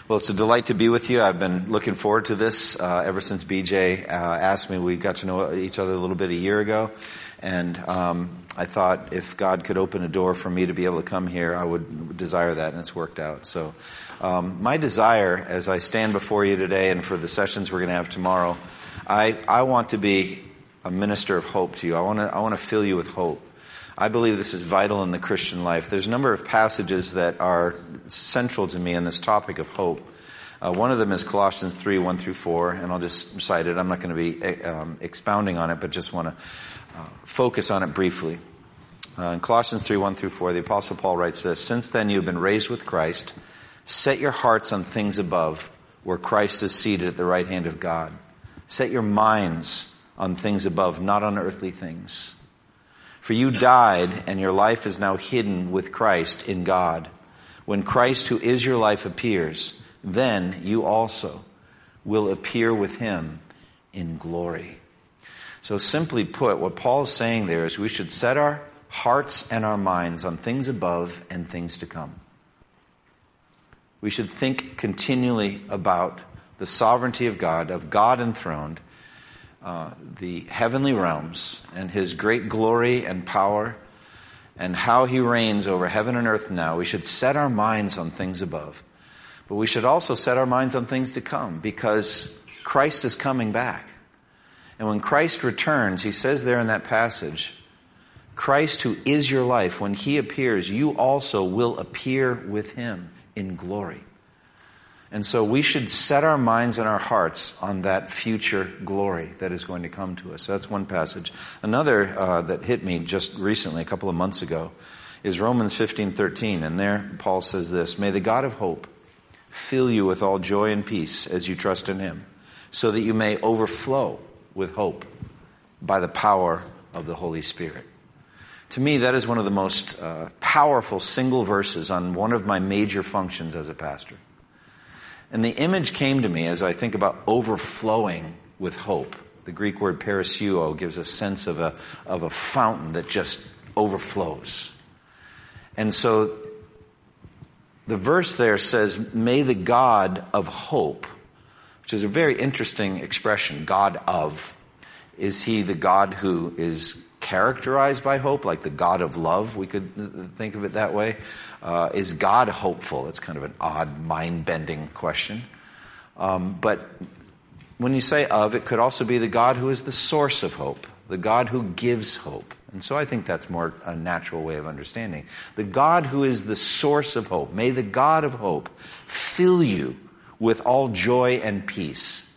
Well, it's a delight to be with you. I've been looking forward to this ever since BJ asked me. We got to know each other a little bit a year ago, and I thought if God could open a door for me to be able to come here, I would desire that, and it's worked out. So my desire as I stand before you today and for the sessions we're going to have tomorrow, I want to be a minister of hope to you. I want to fill you with hope. I believe this is vital in the Christian life. There's a number of passages that are central to me in this topic of hope. One of them is Colossians 3, 1 through 4, and I'll just recite it. I'm not going to be expounding on it, but just want to focus on it briefly. In Colossians 3, 1 through 4, the Apostle Paul writes this: "Since then you have been raised with Christ. Set your hearts on things above, where Christ is seated at the right hand of God. Set your minds on things above, not on earthly things. For you died, and your life is now hidden with Christ in God. When Christ, who is your life, appears, then you also will appear with him in glory." So simply put, what Paul is saying there is we should set our hearts and our minds on things above and things to come. We should think continually about the sovereignty of God enthroned, the heavenly realms, and his great glory and power, and how he reigns over heaven and earth now. We should set our minds on things above. But we should also set our minds on things to come, because Christ is coming back. And when Christ returns, he says there in that passage, Christ, who is your life, when he appears, you also will appear with him in glory. And so we should set our minds and our hearts on that future glory that is going to come to us. That's one passage. Another that hit me just recently, a couple of months ago, is Romans 15:13. And there Paul says this: "May the God of hope fill you with all joy and peace as you trust in him, so that you may overflow with hope by the power of the Holy Spirit." To me, that is one of the most powerful single verses on one of my major functions as a pastor. And the image came to me as I think about overflowing with hope. The Greek word parasuo gives a sense of a fountain that just overflows. And so the verse there says, "May the God of hope," which is a very interesting expression, God of. Is he the God who is characterized by hope, like the God of love? We could think of it that way. Is God hopeful? It's kind of an odd, mind-bending question. But when you say of, it could also be the God who is the source of hope, the God who gives hope. And so I think that's more a natural way of understanding. The God who is the source of hope. May the God of hope fill you with all joy and peace.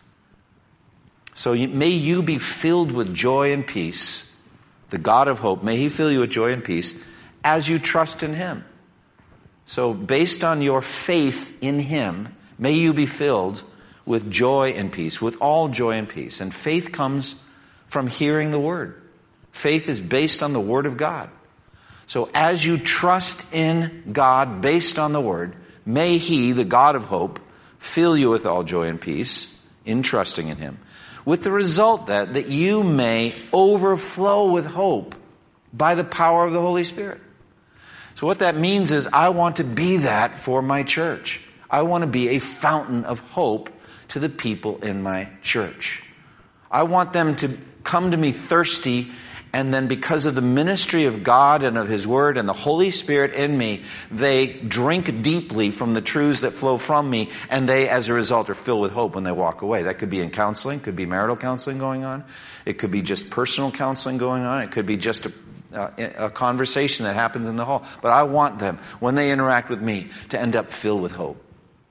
So may you be filled with joy and peace. The God of hope, may he fill you with joy and peace as you trust in him. So based on your faith in him, may you be filled with joy and peace, with all joy and peace. And faith comes from hearing the word. Faith is based on the word of God. So as you trust in God based on the word, may he, the God of hope, fill you with all joy and peace in trusting in him, with the result that you may overflow with hope by the power of the Holy Spirit. So what that means is I want to be that for my church. I want to be a fountain of hope to the people in my church. I want them to come to me thirsty, and then because of the ministry of God and of his word and the Holy Spirit in me, they drink deeply from the truths that flow from me, and they, as a result, are filled with hope when they walk away. That could be in counseling, could be marital counseling going on. It could be just personal counseling going on. It could be just a conversation that happens in the hall. But I want them, when they interact with me, to end up filled with hope.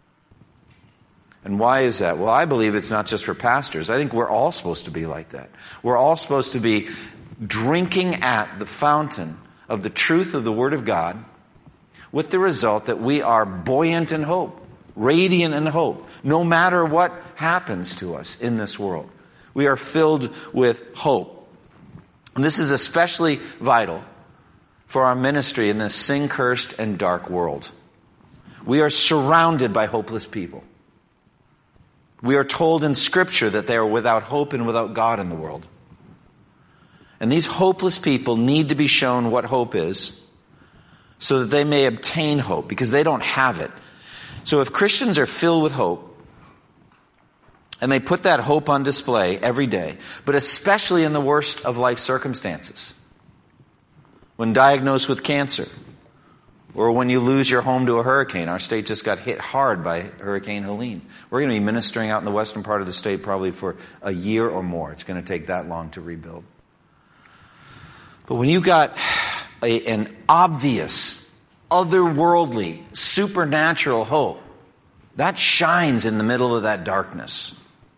And why is that? Well, I believe it's not just for pastors. I think we're all supposed to be like that. We're all supposed to be drinking at the fountain of the truth of the Word of God, with the result that we are buoyant in hope, radiant in hope, no matter what happens to us in this world. We are filled with hope. And this is especially vital for our ministry in this sin-cursed and dark world. We are surrounded by hopeless people. We are told in Scripture that they are without hope and without God in the world. And these hopeless people need to be shown what hope is, so that they may obtain hope, because they don't have it. So if Christians are filled with hope, and they put that hope on display every day, but especially in the worst of life circumstances, when diagnosed with cancer, or when you lose your home to a hurricane. Our state just got hit hard by Hurricane Helene. We're going to be ministering out in the western part of the state probably for a year or more. It's going to take that long to rebuild. But when you got an obvious, otherworldly, supernatural hope, that shines in the middle of that darkness.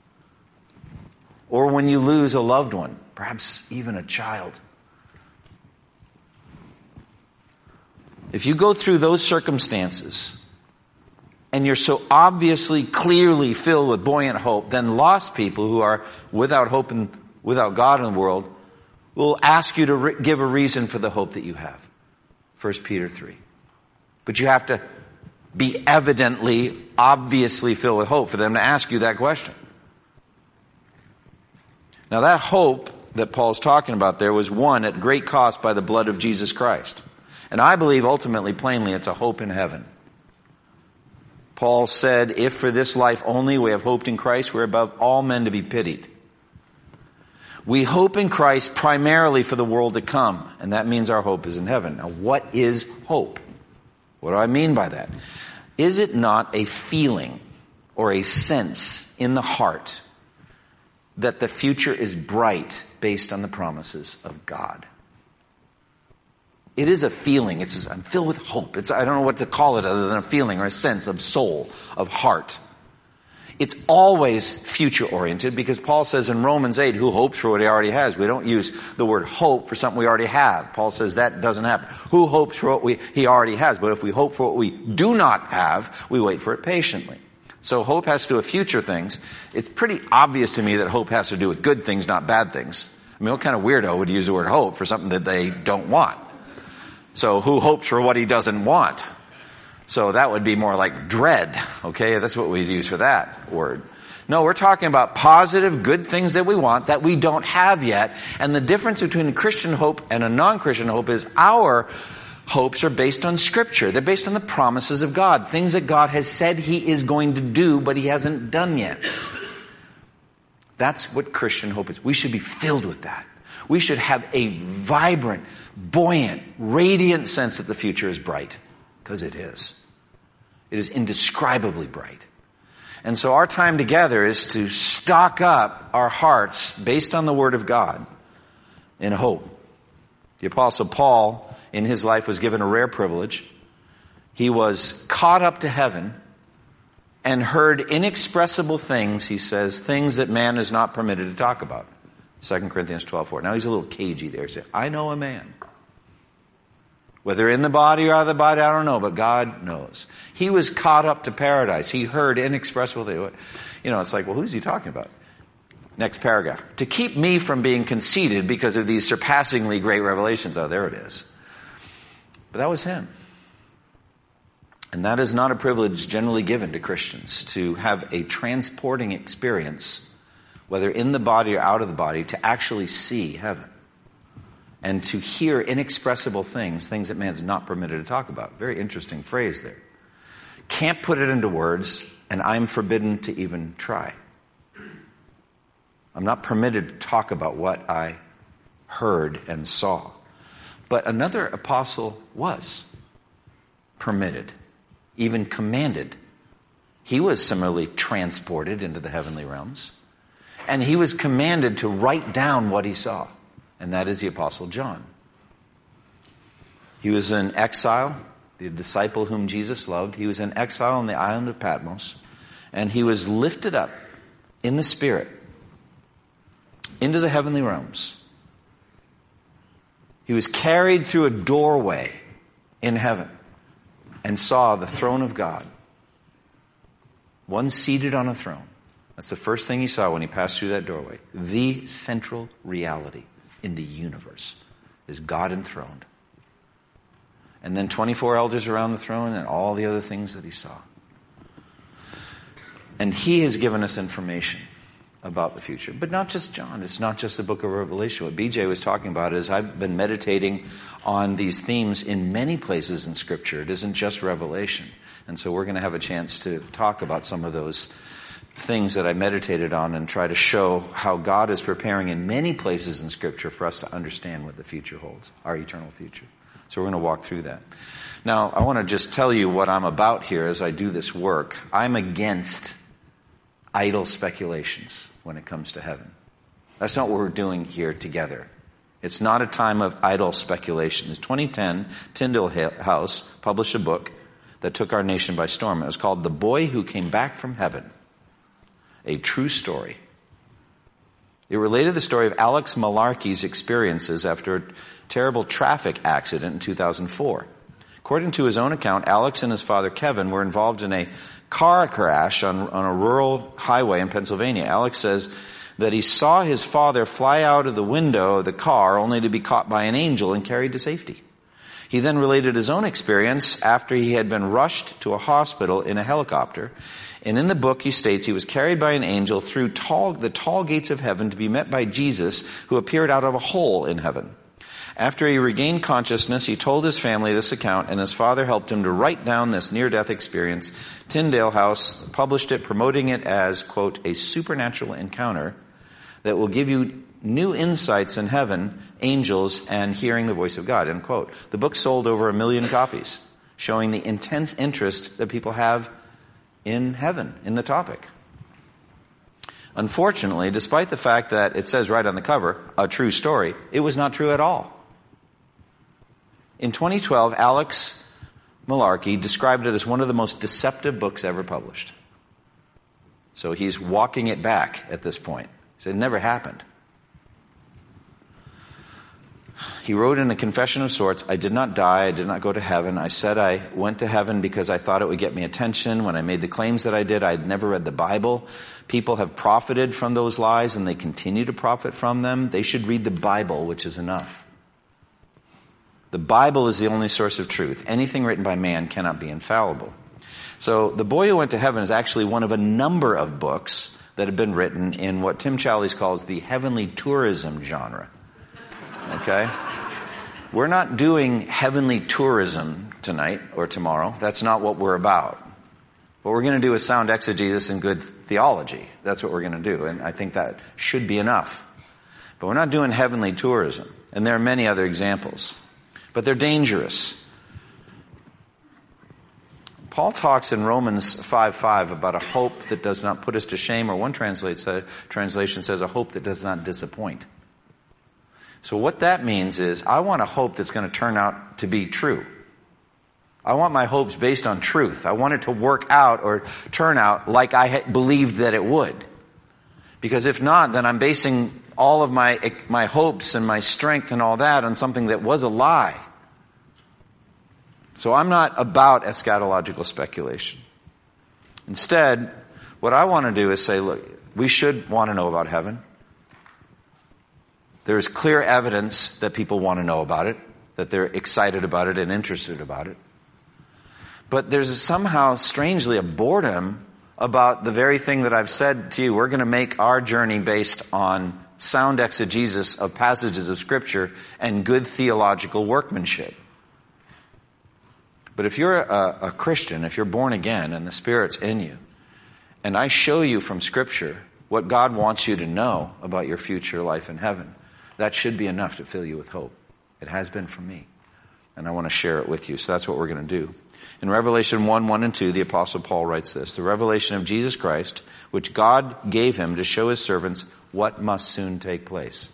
Or when you lose a loved one, perhaps even a child. If you go through those circumstances and you're so obviously, clearly filled with buoyant hope, then lost people who are without hope and without God in the world will ask you to give a reason for the hope that you have. 1 Peter 3. But you have to be evidently, obviously filled with hope for them to ask you that question. Now that hope that Paul's talking about there was won at great cost by the blood of Jesus Christ. And I believe ultimately, plainly, it's a hope in heaven. Paul said, if for this life only we have hoped in Christ, we're above all men to be pitied. We hope in Christ primarily for the world to come, and that means our hope is in heaven. Now, what is hope? What do I mean by that? Is it not a feeling or a sense in the heart that the future is bright based on the promises of God? It is a feeling. I'm filled with hope. I don't know what to call it other than a feeling or a sense of soul, of heart. It's always future-oriented because Paul says in Romans 8, who hopes for what he already has? We don't use the word hope for something we already have. Paul says that doesn't happen. Who hopes for what he already has? But if we hope for what we do not have, we wait for it patiently. So hope has to do with future things. It's pretty obvious to me that hope has to do with good things, not bad things. I mean, what kind of weirdo would use the word hope for something that they don't want? So who hopes for what he doesn't want? So that would be more like dread. Okay, that's what we'd use for that word. No, we're talking about positive, good things that we want that we don't have yet. And the difference between a Christian hope and a non-Christian hope is our hopes are based on Scripture. They're based on the promises of God. Things that God has said He is going to do, but He hasn't done yet. That's what Christian hope is. We should be filled with that. We should have a vibrant, buoyant, radiant sense that the future is bright. Because it is. It is indescribably bright. And so our time together is to stock up our hearts based on the Word of God in hope. The Apostle Paul, in his life, was given a rare privilege. He was caught up to heaven and heard inexpressible things, he says, things that man is not permitted to talk about. 2 Corinthians 12:4. Now he's a little cagey there. He said, I know a man. Whether in the body or out of the body, I don't know, but God knows. He was caught up to paradise. He heard inexpressible things. You know, it's like, well, who's he talking about? Next paragraph. To keep me from being conceited because of these surpassingly great revelations. Oh, there it is. But that was him. And that is not a privilege generally given to Christians, to have a transporting experience, whether in the body or out of the body, to actually see heaven. And to hear inexpressible things that man's not permitted to talk about. Very interesting phrase there. Can't put it into words, and I'm forbidden to even try. I'm not permitted to talk about what I heard and saw. But another apostle was permitted, even commanded. He was similarly transported into the heavenly realms. And he was commanded to write down what he saw. And that is the Apostle John. He was in exile, the disciple whom Jesus loved. He was in exile on the island of Patmos. And he was lifted up in the Spirit into the heavenly realms. He was carried through a doorway in heaven and saw the throne of God. One seated on a throne. That's the first thing he saw when he passed through that doorway. The central reality in the universe is God enthroned. And then 24 elders around the throne and all the other things that he saw. And he has given us information about the future. But not just John. It's not just the book of Revelation. What BJ was talking about is I've been meditating on these themes in many places in Scripture. It isn't just Revelation. And so we're going to have a chance to talk about some of those things that I meditated on and try to show how God is preparing in many places in Scripture for us to understand what the future holds, our eternal future. So we're going to walk through that. Now, I want to just tell you what I'm about here as I do this work. I'm against idle speculations when it comes to heaven. That's not what we're doing here together. It's not a time of idle speculation. In 2010, Tyndale House published a book that took our nation by storm. It was called The Boy Who Came Back from Heaven, a True Story. It related the story of Alex Malarkey's experiences after a terrible traffic accident in 2004. According to his own account, Alex and his father Kevin were involved in a car crash on a rural highway in Pennsylvania. Alex says that he saw his father fly out of the window of the car only to be caught by an angel and carried to safety. He then related his own experience after he had been rushed to a hospital in a helicopter. And in the book he states he was carried by an angel through the tall gates of heaven to be met by Jesus, who appeared out of a hole in heaven. After he regained consciousness, he told his family this account, and his father helped him to write down this near-death experience. Tyndale House published it, promoting it as, quote, a supernatural encounter that will give you new insights in heaven, angels, and hearing the voice of God, end quote. The book sold over 1 million copies, showing the intense interest that people have in heaven, in the topic. Unfortunately, despite the fact that it says right on the cover, a true story, it was not true at all. In 2012, Alex Malarkey described it as one of the most deceptive books ever published. So he's walking it back at this point. He said it never happened. He wrote in a confession of sorts, I did not die, I did not go to heaven. I said I went to heaven because I thought it would get me attention. When I made the claims that I did, I had never read the Bible. People have profited from those lies and they continue to profit from them. They should read the Bible, which is enough. The Bible is the only source of truth. Anything written by man cannot be infallible. So The Boy Who Went to Heaven is actually one of a number of books that have been written in what Tim Challies calls the heavenly tourism genre. Okay? We're not doing heavenly tourism tonight or tomorrow. That's not what we're about. What we're going to do is sound exegesis and good theology. That's what we're going to do. And I think that should be enough. But we're not doing heavenly tourism. And there are many other examples. But they're dangerous. Paul talks in Romans 5:5 about a hope that does not put us to shame, or one translation says a hope that does not disappoint. So what that means is I want a hope that's going to turn out to be true. I want my hopes based on truth. I want it to work out or turn out like I believed that it would. Because if not, then I'm basing all of my hopes and my strength and all that on something that was a lie. So I'm not about eschatological speculation. Instead, what I want to do is say, look, we should want to know about heaven. There's clear evidence that people want to know about it, that they're excited about it and interested about it. But there's somehow, strangely, a boredom about the very thing that I've said to you. We're going to make our journey based on sound exegesis of passages of Scripture and good theological workmanship. But if you're a Christian, if you're born again and the Spirit's in you, and I show you from Scripture what God wants you to know about your future life in heaven, that should be enough to fill you with hope. It has been for me. And I want to share it with you. So that's what we're going to do. In Revelation 1:1 and 2, the Apostle Paul writes this: the revelation of Jesus Christ, which God gave him to show his servants what must soon take place.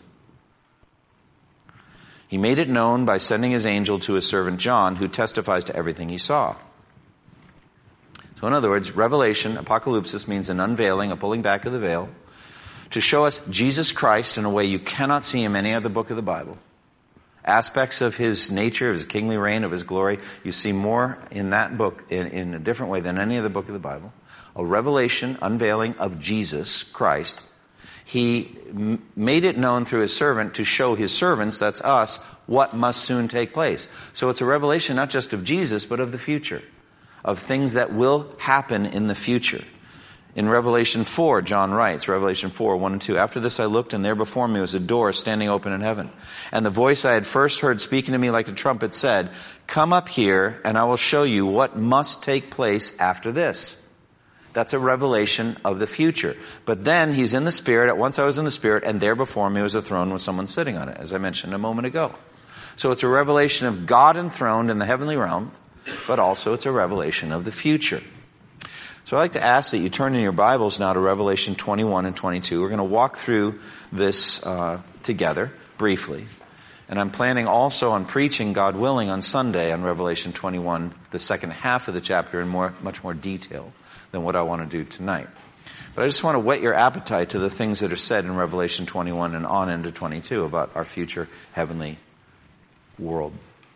He made it known by sending his angel to his servant John, who testifies to everything he saw. So in other words, revelation, apocalypsis, means an unveiling, a pulling back of the veil, to show us Jesus Christ in a way you cannot see him in any other book of the Bible. Aspects of his nature, of his kingly reign, of his glory, you see more in that book in a different way than any other book of the Bible. A revelation, unveiling of Jesus Christ. He made it known through his servant to show his servants, that's us, what must soon take place. So it's a revelation not just of Jesus, but of the future, of things that will happen in the future. In Revelation 4, John writes, Revelation 4, 1 and 2, "After this I looked, and there before me was a door standing open in heaven. And the voice I had first heard speaking to me like a trumpet said, 'Come up here, and I will show you what must take place after this.'" That's a revelation of the future. But then he's in the Spirit. At once I was in the Spirit, and there before me was a throne with someone sitting on it, as I mentioned a moment ago. So it's a revelation of God enthroned in the heavenly realm, but also it's a revelation of the future. So I'd like to ask that you turn in your Bibles now to Revelation 21 and 22. We're going to walk through this together briefly. And I'm planning also on preaching, God willing, on Sunday on Revelation 21, the second half of the chapter in much more detail than what I want to do tonight. But I just want to whet your appetite to the things that are said in Revelation 21 and on into 22 about our future heavenly world.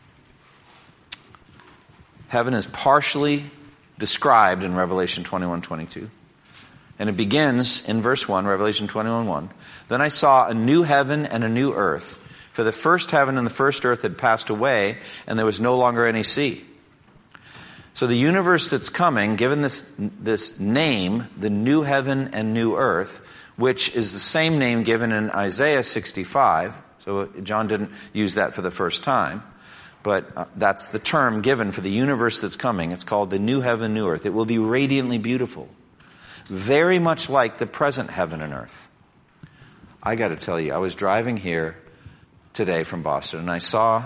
Heaven is partially described in Revelation 21:22. And it begins in verse 1, Revelation 21:1. "Then I saw a new heaven and a new earth, for the first heaven and the first earth had passed away, and there was no longer any sea." So the universe that's coming, given this name, the new heaven and new earth, which is the same name given in Isaiah 65, so John didn't use that for the first time, but that's the term given for the universe that's coming. It's called the new heaven, new earth. It will be radiantly beautiful, very much like the present heaven and earth. I got to tell you, I was driving here today from Boston, and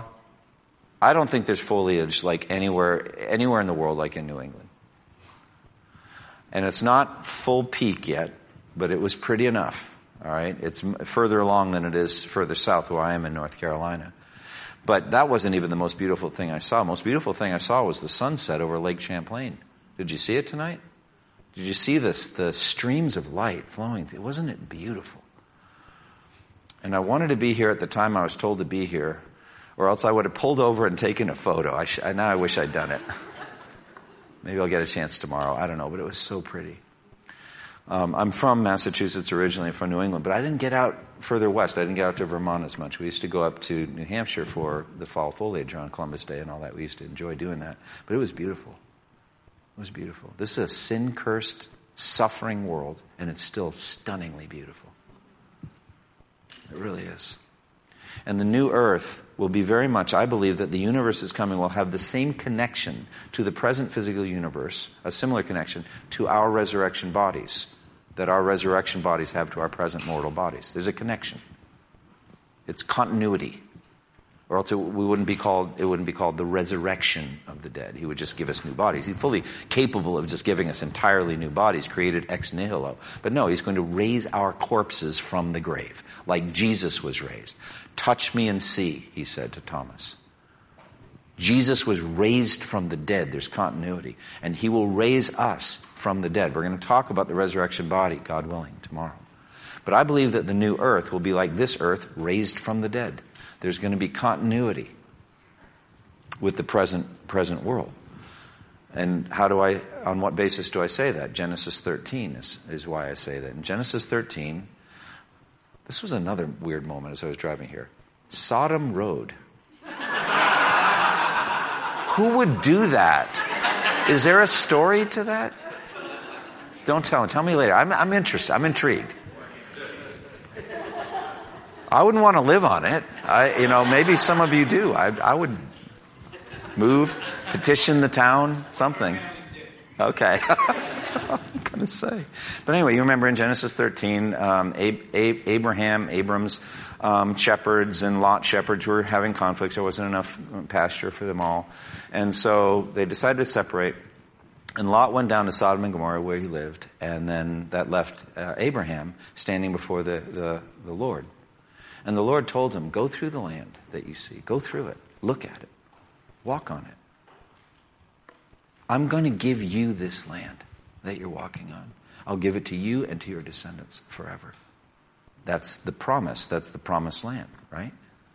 I don't think there's foliage like anywhere in the world like in New England. And it's not full peak yet, but it was pretty enough. All right, it's further along than it is further south where I am in North Carolina. But that wasn't even the most beautiful thing I saw. The most beautiful thing I saw was the sunset over Lake Champlain. Did you see it tonight? Did you see the streams of light flowing through? Wasn't it beautiful? And I wanted to be here at the time I was told to be here, or else I would have pulled over and taken a photo. Now I wish I'd done it. Maybe I'll get a chance tomorrow. I don't know, but it was so pretty. I'm from Massachusetts originally, from New England, but I didn't get out further west. I didn't get out to Vermont as much. We used to go up to New Hampshire for the fall foliage around Columbus Day and all that. We used to enjoy doing that. But it was beautiful. It was beautiful. This is a sin-cursed, suffering world, and it's still stunningly beautiful. It really is. And the new earth will be very much, I believe that the universe is coming will have the same connection to the present physical universe, a similar connection to our resurrection bodies, that our resurrection bodies have to our present mortal bodies. There's a connection. It's continuity. Or else it wouldn't be called the resurrection of the dead. He would just give us new bodies. He's fully capable of just giving us entirely new bodies, created ex nihilo. But no, he's going to raise our corpses from the grave, like Jesus was raised. "Touch me and see," he said to Thomas. Jesus was raised from the dead. There's continuity. And he will raise us from the dead. We're going to talk about the resurrection body, God willing, tomorrow. But I believe that the new earth will be like this earth, raised from the dead. There's going to be continuity with the present world. And on what basis do I say that? Genesis 13 is why I say that. In Genesis 13, this was another weird moment as I was driving here. Sodom Road. Who would do that? Is there a story to that? Don't tell me. Tell me later. I'm interested. I'm intrigued. I wouldn't want to live on it. Maybe some of you do. I would move, petition the town, something. Okay. I'm going to say. But anyway, you remember in Genesis 13, Abram's shepherds and Lot's shepherds were having conflicts. There wasn't enough pasture for them all. And so they decided to separate. And Lot went down to Sodom and Gomorrah where he lived. And then that left Abraham standing before the Lord. And the Lord told him, go through the land that you see. Go through it. Look at it. Walk on it. I'm going to give you this land that you're walking on. I'll give it to you and to your descendants forever. That's the promise. That's the promised land, right?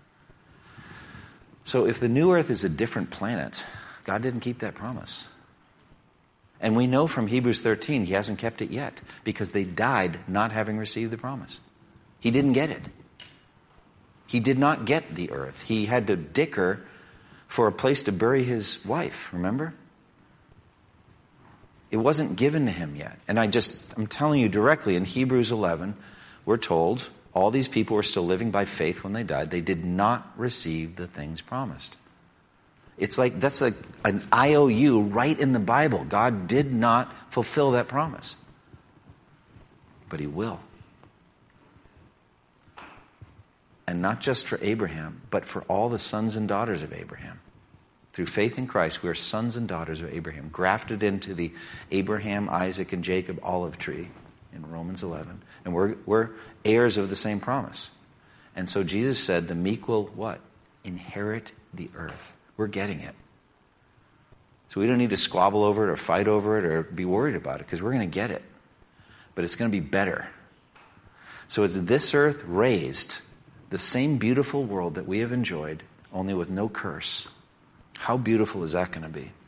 So if the new earth is a different planet, God didn't keep that promise. And we know from Hebrews 13 he hasn't kept it yet because they died not having received the promise. He didn't get it. He did not get the earth. He had to dicker for a place to bury his wife, remember? It wasn't given to him yet. And I'm telling you directly, in Hebrews 11, we're told all these people were still living by faith when they died. They did not receive the things promised. That's like an IOU right in the Bible. God did not fulfill that promise. But he will. And not just for Abraham, but for all the sons and daughters of Abraham. Through faith in Christ, we are sons and daughters of Abraham, grafted into the Abraham, Isaac, and Jacob olive tree in Romans 11. And we're heirs of the same promise. And so Jesus said, the meek will what? Inherit the earth. We're getting it. So we don't need to squabble over it or fight over it or be worried about it, because we're going to get it. But it's going to be better. So it's this earth raised, the same beautiful world that we have enjoyed, only with no curse. How beautiful is that going to be?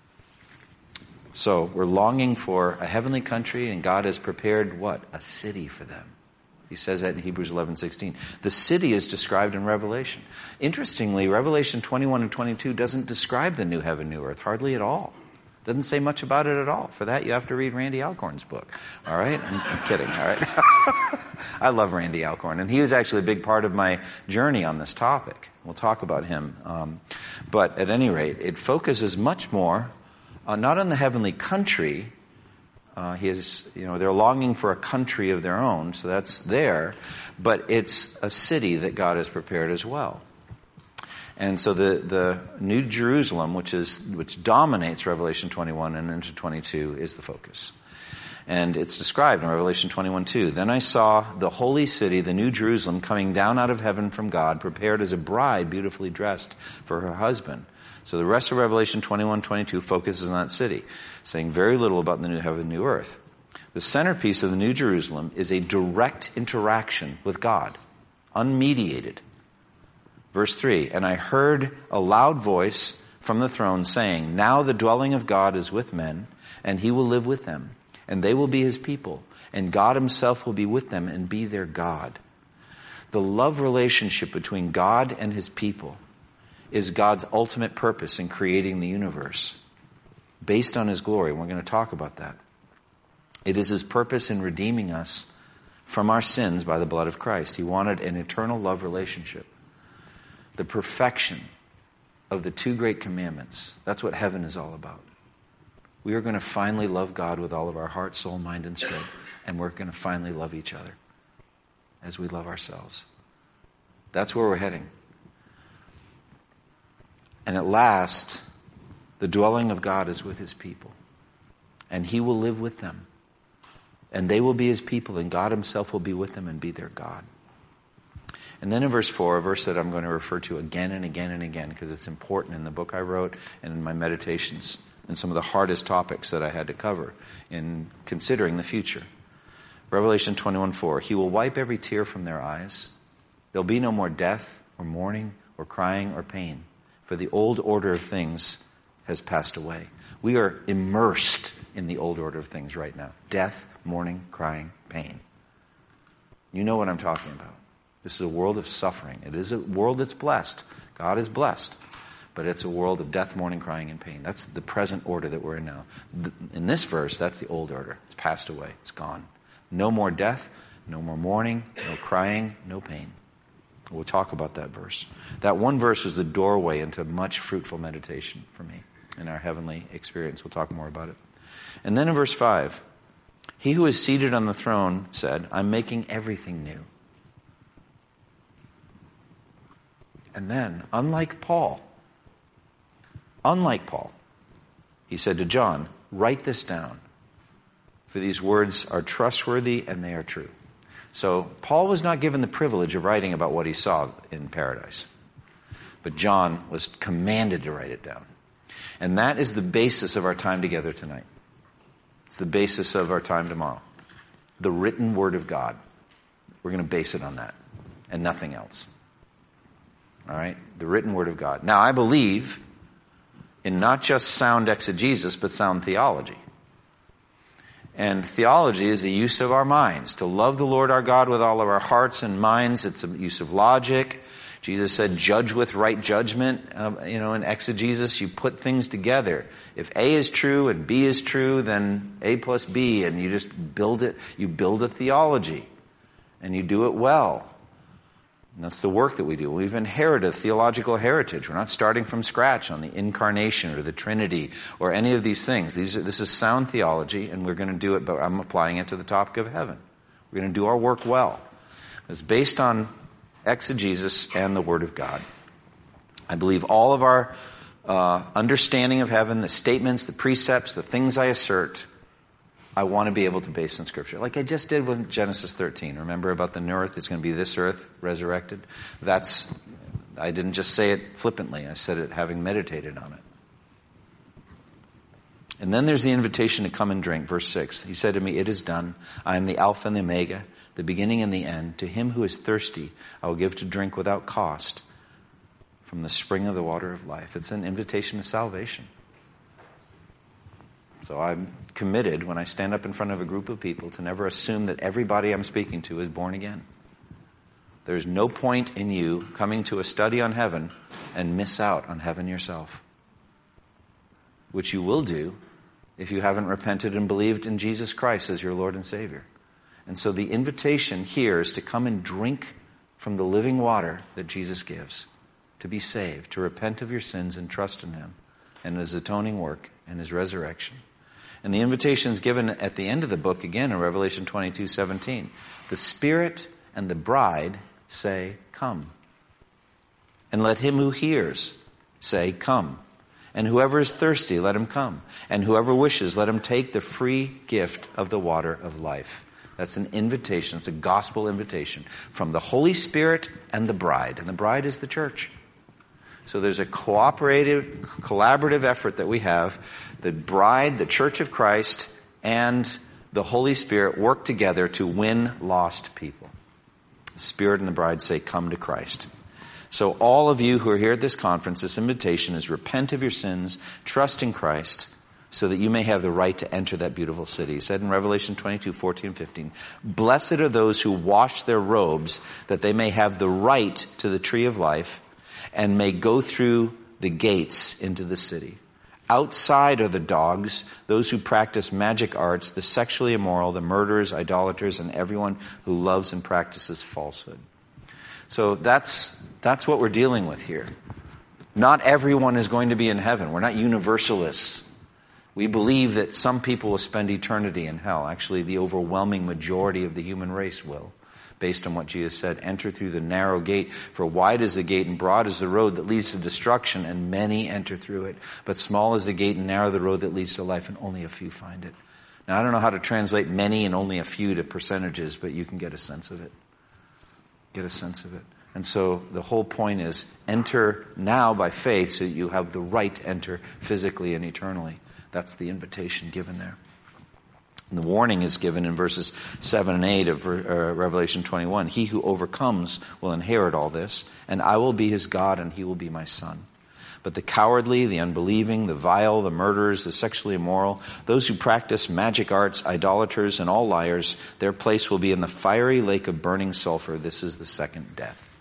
So we're longing for a heavenly country, and God has prepared what? A city for them. He says that in Hebrews 11:16. The city is described in Revelation. Interestingly, Revelation 21 and 22 doesn't describe the new heaven, new earth, hardly at all. Doesn't say much about it at all. For that, you have to read Randy Alcorn's book. All right? I'm kidding, all right? I love Randy Alcorn, and he was actually a big part of my journey on this topic. We'll talk about him. But at any rate, it focuses much more not on the heavenly country. They're longing for a country of their own, so that's there. But it's a city that God has prepared as well. And so the New Jerusalem, which dominates Revelation 21 and into 22, is the focus. And it's described in Revelation 21:2. Then I saw the holy city, the New Jerusalem, coming down out of heaven from God, prepared as a bride beautifully dressed for her husband. So the rest of Revelation 21:22 focuses on that city, saying very little about the new heaven, new earth. The centerpiece of the New Jerusalem is a direct interaction with God, unmediated. Verse 3, and I heard a loud voice from the throne saying, now the dwelling of God is with men, and he will live with them, and they will be his people, and God himself will be with them and be their God. The love relationship between God and his people is God's ultimate purpose in creating the universe, based on his glory. We're going to talk about that. It is his purpose in redeeming us from our sins by the blood of Christ. He wanted an eternal love relationship. The perfection of the two great commandments. That's what heaven is all about. We are going to finally love God with all of our heart, soul, mind, and strength. And we're going to finally love each other as we love ourselves. That's where we're heading. And at last, the dwelling of God is with his people. And he will live with them. And they will be his people, and God himself will be with them and be their God. And then in verse 4, a verse that I'm going to refer to again and again and again, because it's important in the book I wrote and in my meditations, and some of the hardest topics that I had to cover in considering the future. Revelation 21:4, he will wipe every tear from their eyes. There'll be no more death or mourning or crying or pain, for the old order of things has passed away. We are immersed in the old order of things right now. Death, mourning, crying, pain. You know what I'm talking about. This is a world of suffering. It is a world that's blessed. God is blessed. But it's a world of death, mourning, crying, and pain. That's the present order that we're in now. In this verse, that's the old order. It's passed away. It's gone. No more death, no more mourning, no crying, no pain. We'll talk about that verse. That one verse is the doorway into much fruitful meditation for me in our heavenly experience. We'll talk more about it. And then in verse 5, he who is seated on the throne said, I'm making everything new. And then, unlike Paul, he said to John, write this down, for these words are trustworthy and they are true. So Paul was not given the privilege of writing about what he saw in paradise. But John was commanded to write it down. And that is the basis of our time together tonight. It's the basis of our time tomorrow. The written word of God. We're going to base it on that and nothing else. All right? The written word of God. Now, I believe in not just sound exegesis, but sound theology. And theology is the use of our minds. To love the Lord our God with all of our hearts and minds. It's a use of logic. Jesus said, judge with right judgment. In exegesis, you put things together. If A is true and B is true, then A plus B, and you just build it. You build a theology, and you do it well. And that's the work that we do. We've inherited a theological heritage. We're not starting from scratch on the incarnation or the Trinity or any of these things. This is sound theology, and we're going to do it, but I'm applying it to the topic of heaven. We're going to do our work well. It's based on exegesis and the Word of God. I believe all of our understanding of heaven, the statements, the precepts, the things I assert, I want to be able to base in Scripture. Like I just did with Genesis 13. Remember about the new earth? It's going to be this earth resurrected. I didn't just say it flippantly. I said it having meditated on it. And then there's the invitation to come and drink. Verse 6. He said to me, it is done. I am the Alpha and the Omega, the beginning and the end. To him who is thirsty, I will give to drink without cost from the spring of the water of life. It's an invitation to salvation. So I'm committed when I stand up in front of a group of people to never assume that everybody I'm speaking to is born again. There's no point in you coming to a study on heaven and miss out on heaven yourself, which you will do if you haven't repented and believed in Jesus Christ as your Lord and Savior. And so the invitation here is to come and drink from the living water that Jesus gives, to be saved, to repent of your sins and trust in him and his atoning work and his resurrection. And the invitation is given at the end of the book again in Revelation 22:17. The Spirit and the bride say, come. And let him who hears say, come. And whoever is thirsty, let him come. And whoever wishes, let him take the free gift of the water of life. That's an invitation. It's a gospel invitation from the Holy Spirit and the bride. And the bride is the church. So there's a collaborative effort that we have. The bride, the church of Christ, and the Holy Spirit work together to win lost people. The Spirit and the bride say, come to Christ. So all of you who are here at this conference, this invitation is repent of your sins, trust in Christ, so that you may have the right to enter that beautiful city. He said in Revelation 22:14-15, blessed are those who wash their robes, that they may have the right to the tree of life, and may go through the gates into the city. Outside are the dogs, those who practice magic arts, the sexually immoral, the murderers, idolaters, and everyone who loves and practices falsehood. So that's what we're dealing with here. Not everyone is going to be in heaven. We're not universalists. We believe that some people will spend eternity in hell. Actually, the overwhelming majority of the human race will, based on what Jesus said. Enter through the narrow gate, for wide is the gate and broad is the road that leads to destruction, and many enter through it. But small is the gate and narrow the road that leads to life, and only a few find it. Now, I don't know how to translate many and only a few to percentages, but you can get a sense of it. Get a sense of it. And so the whole point is enter now by faith so that you have the right to enter physically and eternally. That's the invitation given there. And the warning is given in verses 7 and 8 of Revelation 21. He who overcomes will inherit all this, and I will be his God, and he will be my son. But the cowardly, the unbelieving, the vile, the murderers, the sexually immoral, those who practice magic arts, idolaters, and all liars, their place will be in the fiery lake of burning sulfur. This is the second death.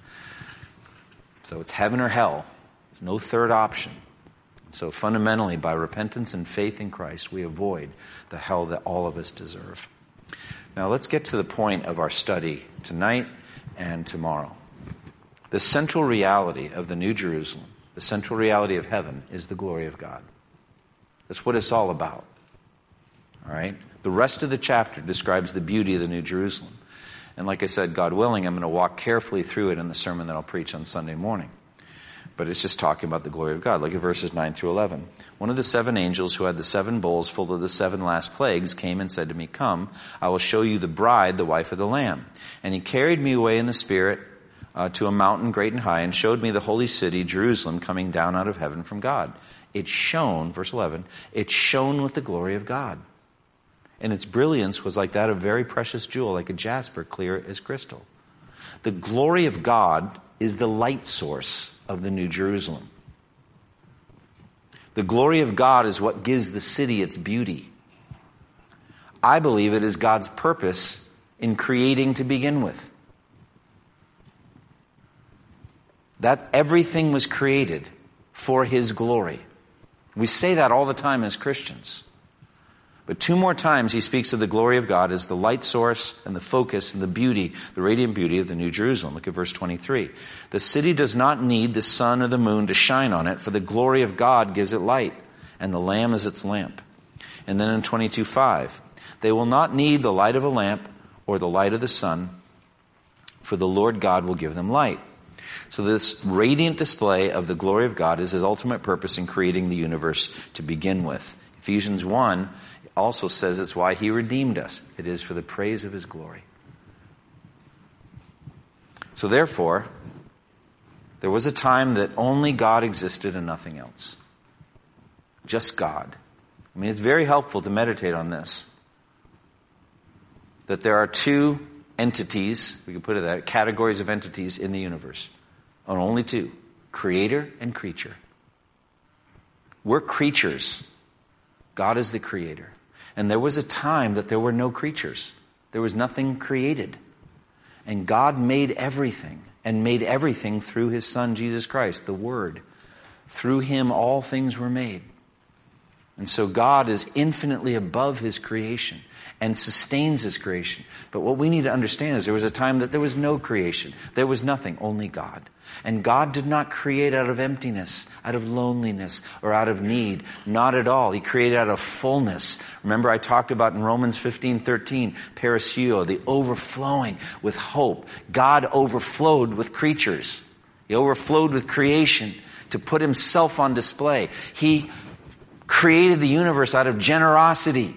So it's heaven or hell. There's no third option. So fundamentally, by repentance and faith in Christ, we avoid the hell that all of us deserve. Now let's get to the point of our study tonight and tomorrow. The central reality of the New Jerusalem, the central reality of heaven, is the glory of God. That's what it's all about. All right? The rest of the chapter describes the beauty of the New Jerusalem. And like I said, God willing, I'm going to walk carefully through it in the sermon that I'll preach on Sunday morning. But it's just talking about the glory of God. Look at verses 9 through 11. One of the 7 angels who had the 7 bowls full of the 7 last plagues came and said to me, come, I will show you the bride, the wife of the Lamb. And he carried me away in the Spirit to a mountain great and high, and showed me the holy city, Jerusalem, coming down out of heaven from God. It shone, verse 11, it shone with the glory of God. And its brilliance was like that of a very precious jewel, like a jasper, clear as crystal. The glory of God is the light source of the New Jerusalem. The glory of God is what gives the city its beauty. I believe it is God's purpose in creating to begin with. That everything was created for his glory. We say that all the time as Christians. But 2 more times he speaks of the glory of God as the light source and the focus and the beauty, the radiant beauty of the New Jerusalem. Look at verse 23. The city does not need the sun or the moon to shine on it, for the glory of God gives it light, and the Lamb is its lamp. And then in 22:5, they will not need the light of a lamp or the light of the sun, for the Lord God will give them light. So this radiant display of the glory of God is his ultimate purpose in creating the universe to begin with. Ephesians 1 also says it's why he redeemed us. It is for the praise of his glory. So therefore, there was a time that only God existed and nothing else. Just God. I mean, it's very helpful to meditate on this. That there are 2 entities, we can put it that, categories of entities in the universe. And only 2. Creator and creature. We're creatures. God is the creator. And there was a time that there were no creatures. There was nothing created. And God made everything, and made everything through his Son, Jesus Christ, the Word. Through him all things were made. And so God is infinitely above his creation and sustains his creation. But what we need to understand is there was a time that there was no creation. There was nothing, only God. And God did not create out of emptiness, out of loneliness, or out of need. Not at all. He created out of fullness. Remember I talked about in Romans 15:13, parasio, the overflowing with hope. God overflowed with creatures. He overflowed with creation to put himself on display. He created the universe out of generosity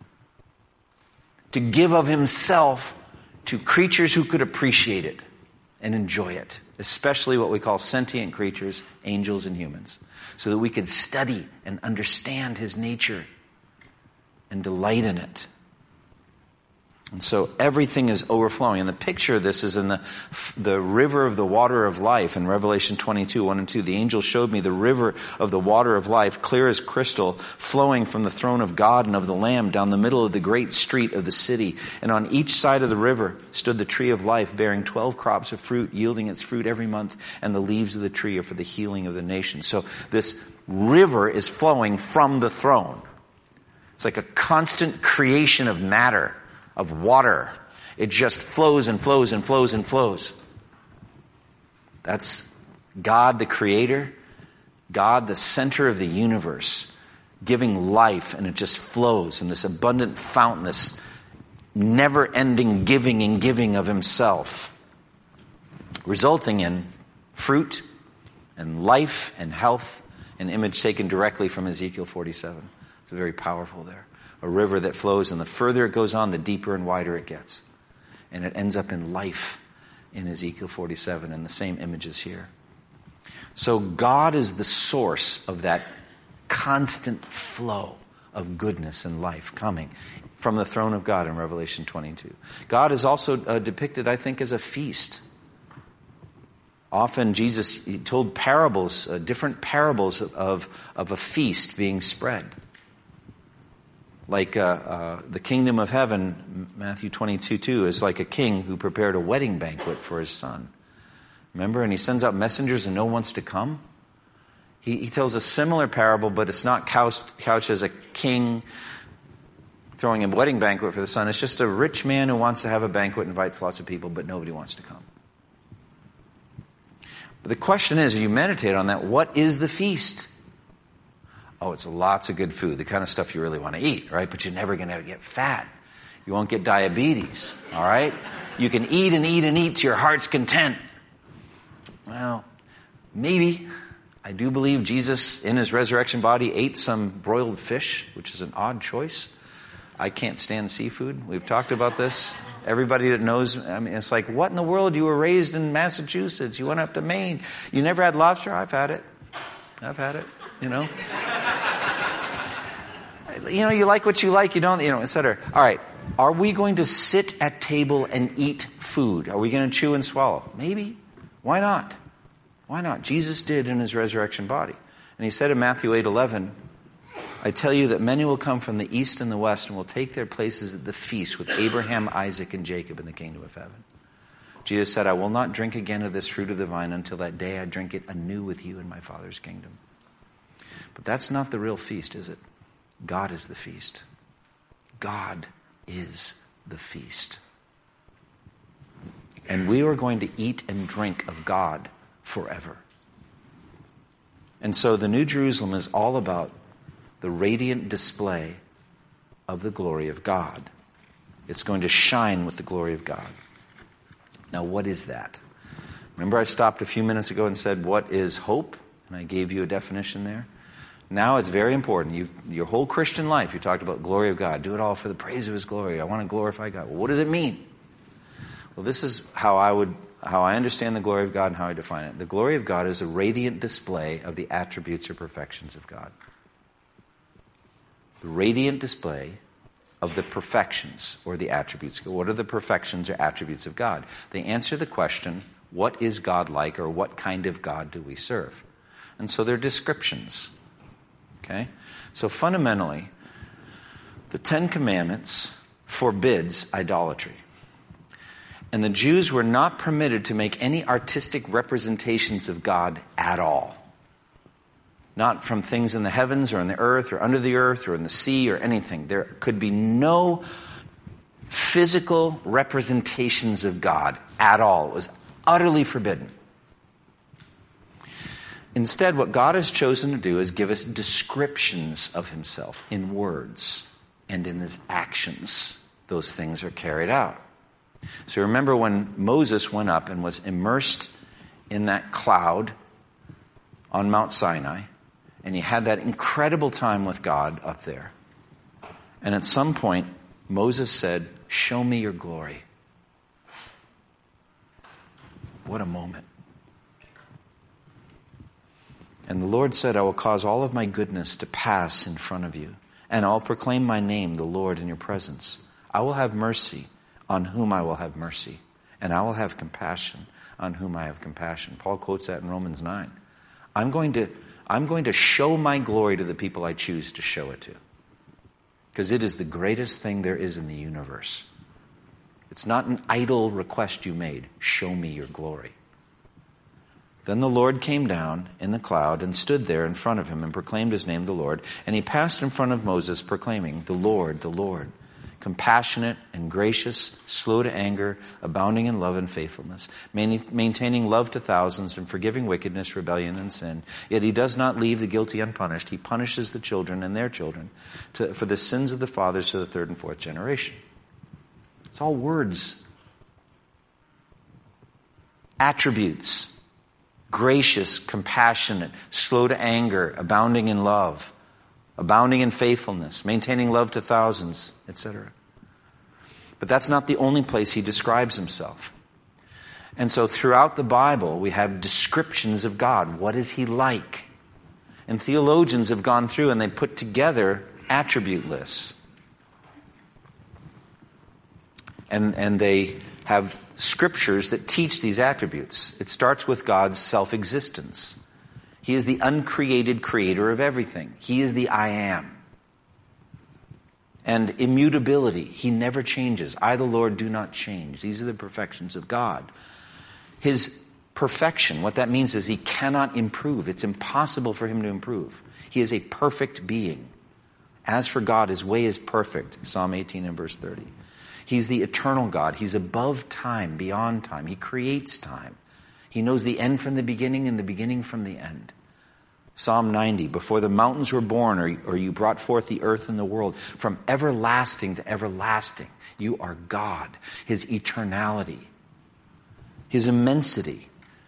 to give of himself to creatures who could appreciate it and enjoy it, especially what we call sentient creatures, angels and humans, so that we could study and understand his nature and delight in it. And so everything is overflowing. And the picture of this is in the river of the water of life in Revelation 22, 1 and 2. The angel showed me the river of the water of life, clear as crystal, flowing from the throne of God and of the Lamb down the middle of the great street of the city. And on each side of the river stood the tree of life, bearing 12 crops of fruit, yielding its fruit every month. And the leaves of the tree are for the healing of the nations. So this river is flowing from the throne. It's like a constant creation of matter, of water. It just flows and flows and flows and flows. That's God the Creator, God the center of the universe, giving life, and it just flows in this abundant fountain, this never-ending giving and giving of himself, resulting in fruit and life and health, an image taken directly from Ezekiel 47. It's very powerful there. A river that flows, and the further it goes on, the deeper and wider it gets. And it ends up in life in Ezekiel 47, and the same images here. So God is the source of that constant flow of goodness and life coming from the throne of God in Revelation 22. God is also depicted, I think, as a feast. Often Jesus told parables, different parables of a feast being spread. Like the kingdom of heaven, Matthew 22:2, is like a king who prepared a wedding banquet for his son. Remember? And he sends out messengers and no one wants to come. He tells a similar parable, but it's not couched as a king throwing a wedding banquet for the son. It's just a rich man who wants to have a banquet, invites lots of people, but nobody wants to come. But the question is, you meditate on that, what is the feast? Oh, it's lots of good food, the kind of stuff you really want to eat, right? But you're never going to get fat. You won't get diabetes, all right? You can eat and eat and eat to your heart's content. Well, maybe. I do believe Jesus, in his resurrection body, ate some broiled fish, which is an odd choice. I can't stand seafood. We've talked about this. Everybody that knows, I mean, it's like, what in the world? You were raised in Massachusetts. You went up to Maine. You never had lobster? I've had it. You know. You like what you like, you don't, etc. All right. Are we going to sit at table and eat food? Are we going to chew and swallow? Maybe. Why not? Why not? Jesus did in his resurrection body. And he said in Matthew 8:11, I tell you that many will come from the east and the west and will take their places at the feast with Abraham, Isaac, and Jacob in the kingdom of heaven. Jesus said, I will not drink again of this fruit of the vine until that day I drink it anew with you in my Father's kingdom. But that's not the real feast, is it? God is the feast. God is the feast. And we are going to eat and drink of God forever. And so the New Jerusalem is all about the radiant display of the glory of God. It's going to shine with the glory of God. Now, what is that? Remember I stopped a few minutes ago and said, what is hope? And I gave you a definition there. Now it's very important. Your whole Christian life, you talked about glory of God. Do it all for the praise of His glory. I want to glorify God. Well, what does it mean? Well, this is how I understand the glory of God and how I define it. The glory of God is a radiant display of the attributes or perfections of God. The radiant display of the perfections or the attributes. What are the perfections or attributes of God? They answer the question, what is God like, or what kind of God do we serve? And so they're descriptions. Okay? So fundamentally, the Ten Commandments forbids idolatry. And the Jews were not permitted to make any artistic representations of God at all. Not from things in the heavens or in the earth or under the earth or in the sea or anything. There could be no physical representations of God at all. It was utterly forbidden. Instead, what God has chosen to do is give us descriptions of Himself in words and in His actions. Those things are carried out. So remember when Moses went up and was immersed in that cloud on Mount Sinai, and he had that incredible time with God up there. And at some point, Moses said, show me your glory. What a moment. And the Lord said, I will cause all of my goodness to pass in front of you, and I'll proclaim my name, the Lord, in your presence. I will have mercy on whom I will have mercy, and I will have compassion on whom I have compassion. Paul quotes that in Romans 9. I'm going to show my glory to the people I choose to show it to. Because it is the greatest thing there is in the universe. It's not an idle request you made. Show me your glory. Then the Lord came down in the cloud and stood there in front of him and proclaimed his name, the Lord. And he passed in front of Moses proclaiming, the Lord, compassionate and gracious, slow to anger, abounding in love and faithfulness, maintaining love to thousands and forgiving wickedness, rebellion, and sin. Yet he does not leave the guilty unpunished. He punishes the children and their children for the sins of the fathers to the third and fourth generation. It's all words. Attributes. Gracious, compassionate, slow to anger, abounding in love, abounding in faithfulness, maintaining love to thousands, etc. But that's not the only place he describes himself. And so throughout the Bible, we have descriptions of God. What is he like? And theologians have gone through and they put together attribute lists. And they have scriptures that teach these attributes. It starts with God's self-existence. He is the uncreated creator of everything. He is the I am. And immutability. He never changes. I, the Lord, do not change. These are the perfections of God. His perfection, what that means is he cannot improve. It's impossible for him to improve. He is a perfect being. As for God, his way is perfect. Psalm 18 and verse 30. He's the eternal God. He's above time, beyond time. He creates time. He knows the end from the beginning and the beginning from the end. Psalm 90, before the mountains were born or you brought forth the earth and the world, from everlasting to everlasting, you are God. His eternality, his immensity.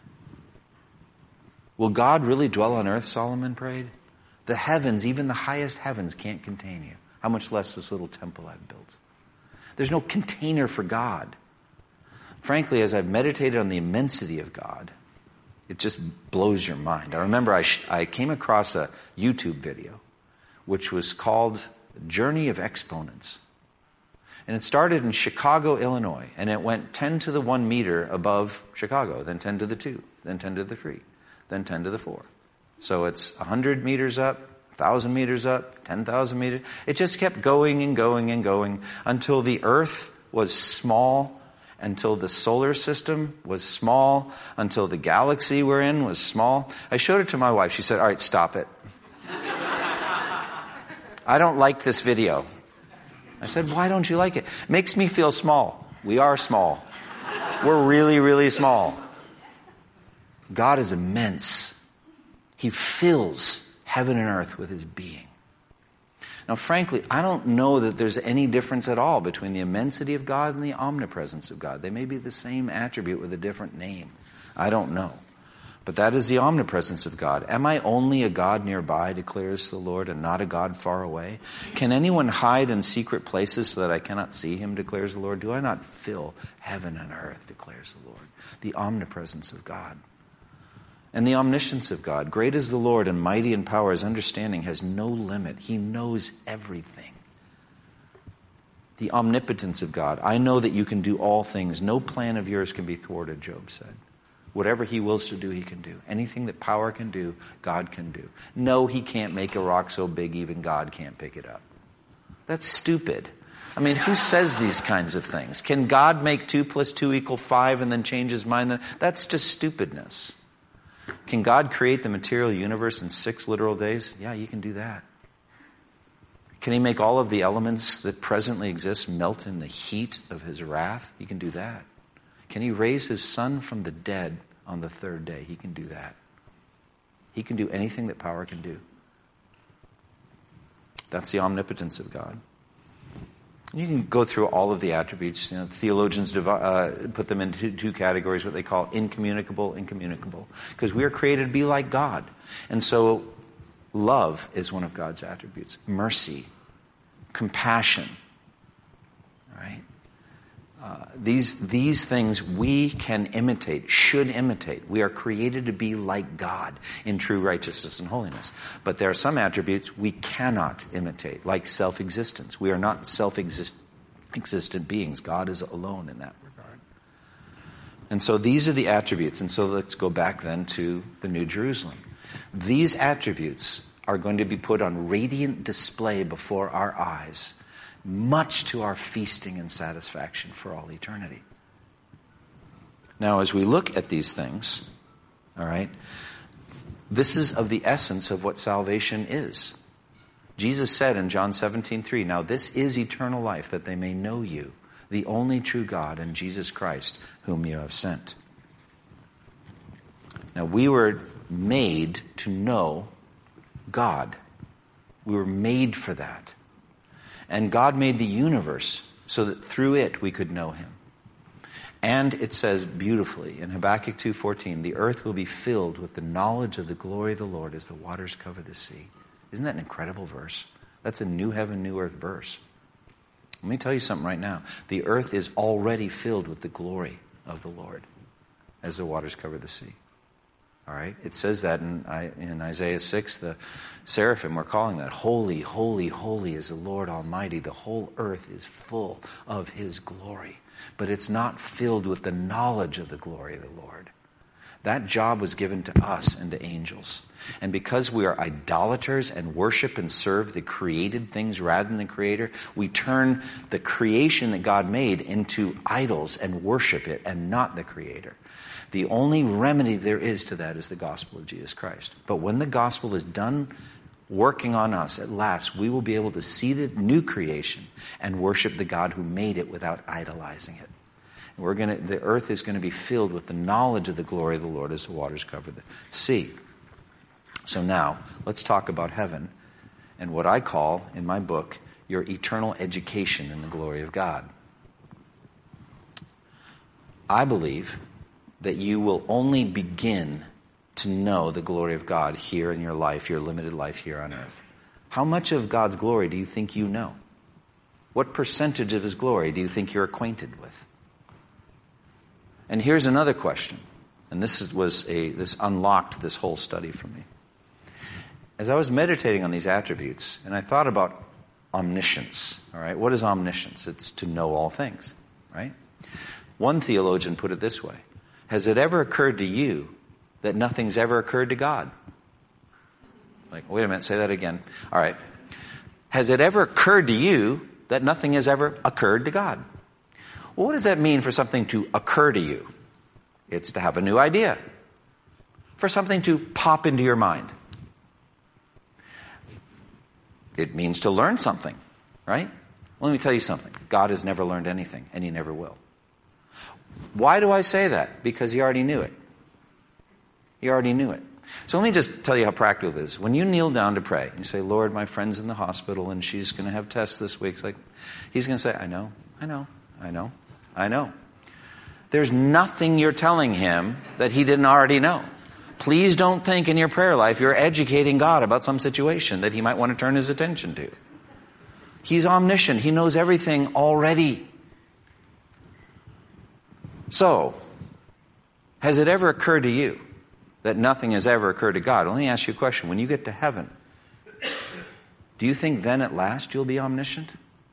Will God really dwell on earth, Solomon prayed? The heavens, even the highest heavens, can't contain you. How much less this little temple I've built. There's no container for God. Frankly, as I've meditated on the immensity of God, it just blows your mind. I remember I came across a YouTube video, which was called Journey of Exponents. And it started in Chicago, Illinois, and it went 10 to the 1 meter above Chicago, then 10 to the 2, then 10 to the 3, then 10 to the 4. So it's 100 meters up, 1,000 meters up, 10,000 meters. It just kept going and going and going until the earth was small until the solar system was small, until the galaxy we're in was small. I showed it to my wife. She said, all right, stop it. I don't like this video. I said, why don't you like it? It makes me feel small. We are small. We're really, really small. God is immense. He fills heaven and earth with his being. Now, frankly, I don't know that there's any difference at all between the immensity of God and the omnipresence of God. They may be the same attribute with a different name. I don't know. But that is the omnipresence of God. Am I only a God nearby, declares the Lord, and not a God far away? Can anyone hide in secret places so that I cannot see him, declares the Lord? Do I not fill heaven and earth, declares the Lord? The omnipresence of God. And the omniscience of God. Great is the Lord and mighty in power. His understanding has no limit. He knows everything. The omnipotence of God. I know that you can do all things. No plan of yours can be thwarted, Job said. Whatever he wills to do, he can do. Anything that power can do, God can do. No, he can't make a rock so big even God can't pick it up. That's stupid. I mean, who says these kinds of things? Can God make 2 + 2 = 5 and then change his mind? That's just stupidness. Can God create the material universe in 6 literal days? Yeah, you can do that. Can he make all of the elements that presently exist melt in the heat of his wrath? He can do that. Can he raise his son from the dead on the 3rd day? He can do that. He can do anything that power can do. That's the omnipotence of God. You can go through all of the attributes. You know, theologians put them into 2 categories, what they call incommunicable, incommunicable. Because we are created to be like God. And so love is one of God's attributes. Mercy, compassion, right? These things we can imitate, should imitate. We are created to be like God in true righteousness and holiness. But there are some attributes we cannot imitate, like self-existence. We are not self-existent beings. God is alone in that regard. And so these are the attributes. And so let's go back then to the New Jerusalem. These attributes are going to be put on radiant display before our eyes, much to our feasting and satisfaction for all eternity. Now, as we look at these things, all right, this is of the essence of what salvation is. Jesus said in John 17:3, now this is eternal life, that they may know you, the only true God, and Jesus Christ, whom you have sent. Now, we were made to know God. We were made for that. And God made the universe so that through it we could know him. And it says beautifully in Habakkuk 2:14, the earth will be filled with the knowledge of the glory of the Lord as the waters cover the sea. Isn't that an incredible verse? That's a new heaven, new earth verse. Let me tell you something right now. The earth is already filled with the glory of the Lord as the waters cover the sea. All right? It says that in Isaiah 6, the seraphim were calling that, holy, holy, holy is the Lord Almighty. The whole earth is full of his glory. But it's not filled with the knowledge of the glory of the Lord. That job was given to us and to angels. And because we are idolaters and worship and serve the created things rather than the Creator, we turn the creation that God made into idols and worship it and not the Creator. The only remedy there is to that is the gospel of Jesus Christ. But when the gospel is done working on us, at last we will be able to see the new creation and worship the God who made it without idolizing it. The earth is going to be filled with the knowledge of the glory of the Lord as the waters cover the sea. So now, let's talk about heaven and what I call, in my book, your eternal education in the glory of God. I believe that you will only begin to know the glory of God here in your life, your limited life here on earth. How much of God's glory do you think you know? What percentage of his glory do you think you're acquainted with? And here's another question, and this unlocked this whole study for me. As I was meditating on these attributes, and I thought about omniscience, all right? What is omniscience? It's to know all things, right? One theologian put it this way: has it ever occurred to you that nothing's ever occurred to God? Like, wait a minute, say that again. All right. Has it ever occurred to you that nothing has ever occurred to God? Well, what does that mean for something to occur to you? It's to have a new idea. For something to pop into your mind. It means to learn something, right? Well, let me tell you something. God has never learned anything, and he never will. Why do I say that? Because he already knew it. He already knew it. So let me just tell you how practical it is. When you kneel down to pray, you say, Lord, my friend's in the hospital and she's going to have tests this week. It's like, he's going to say, I know. There's nothing you're telling him that he didn't already know. Please don't think in your prayer life you're educating God about some situation that he might want to turn his attention to. He's omniscient. He knows everything already. So, has it ever occurred to you that nothing has ever occurred to God? Let me ask you a question. When you get to heaven, do you think then at last you'll be omniscient?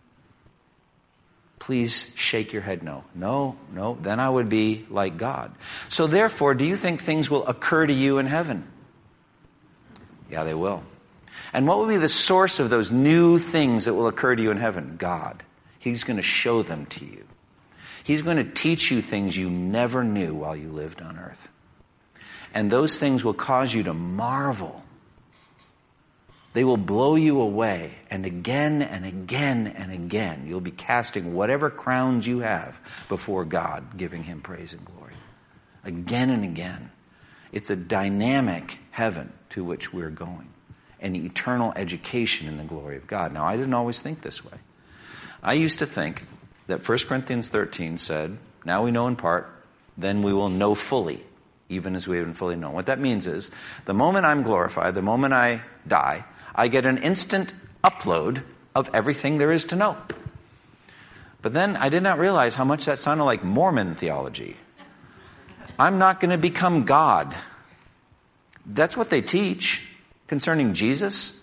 Please shake your head no. No, then I would be like God. So therefore, do you think things will occur to you in heaven? Yeah, they will. And what will be the source of those new things that will occur to you in heaven? God. He's going to show them to you. He's going to teach you things you never knew while you lived on earth. And those things will cause you to marvel. They will blow you away. And again and again and again, you'll be casting whatever crowns you have before God, giving him praise and glory. Again and again. It's a dynamic heaven to which we're going. An eternal education in the glory of God. Now, I didn't always think this way. I used to think that 1 Corinthians 13 said, now we know in part, then we will know fully, even as we have been fully known. What that means is, the moment I'm glorified, the moment I die, I get an instant upload of everything there is to know. But then I did not realize how much that sounded like Mormon theology. I'm not going to become God. That's what they teach concerning Jesus.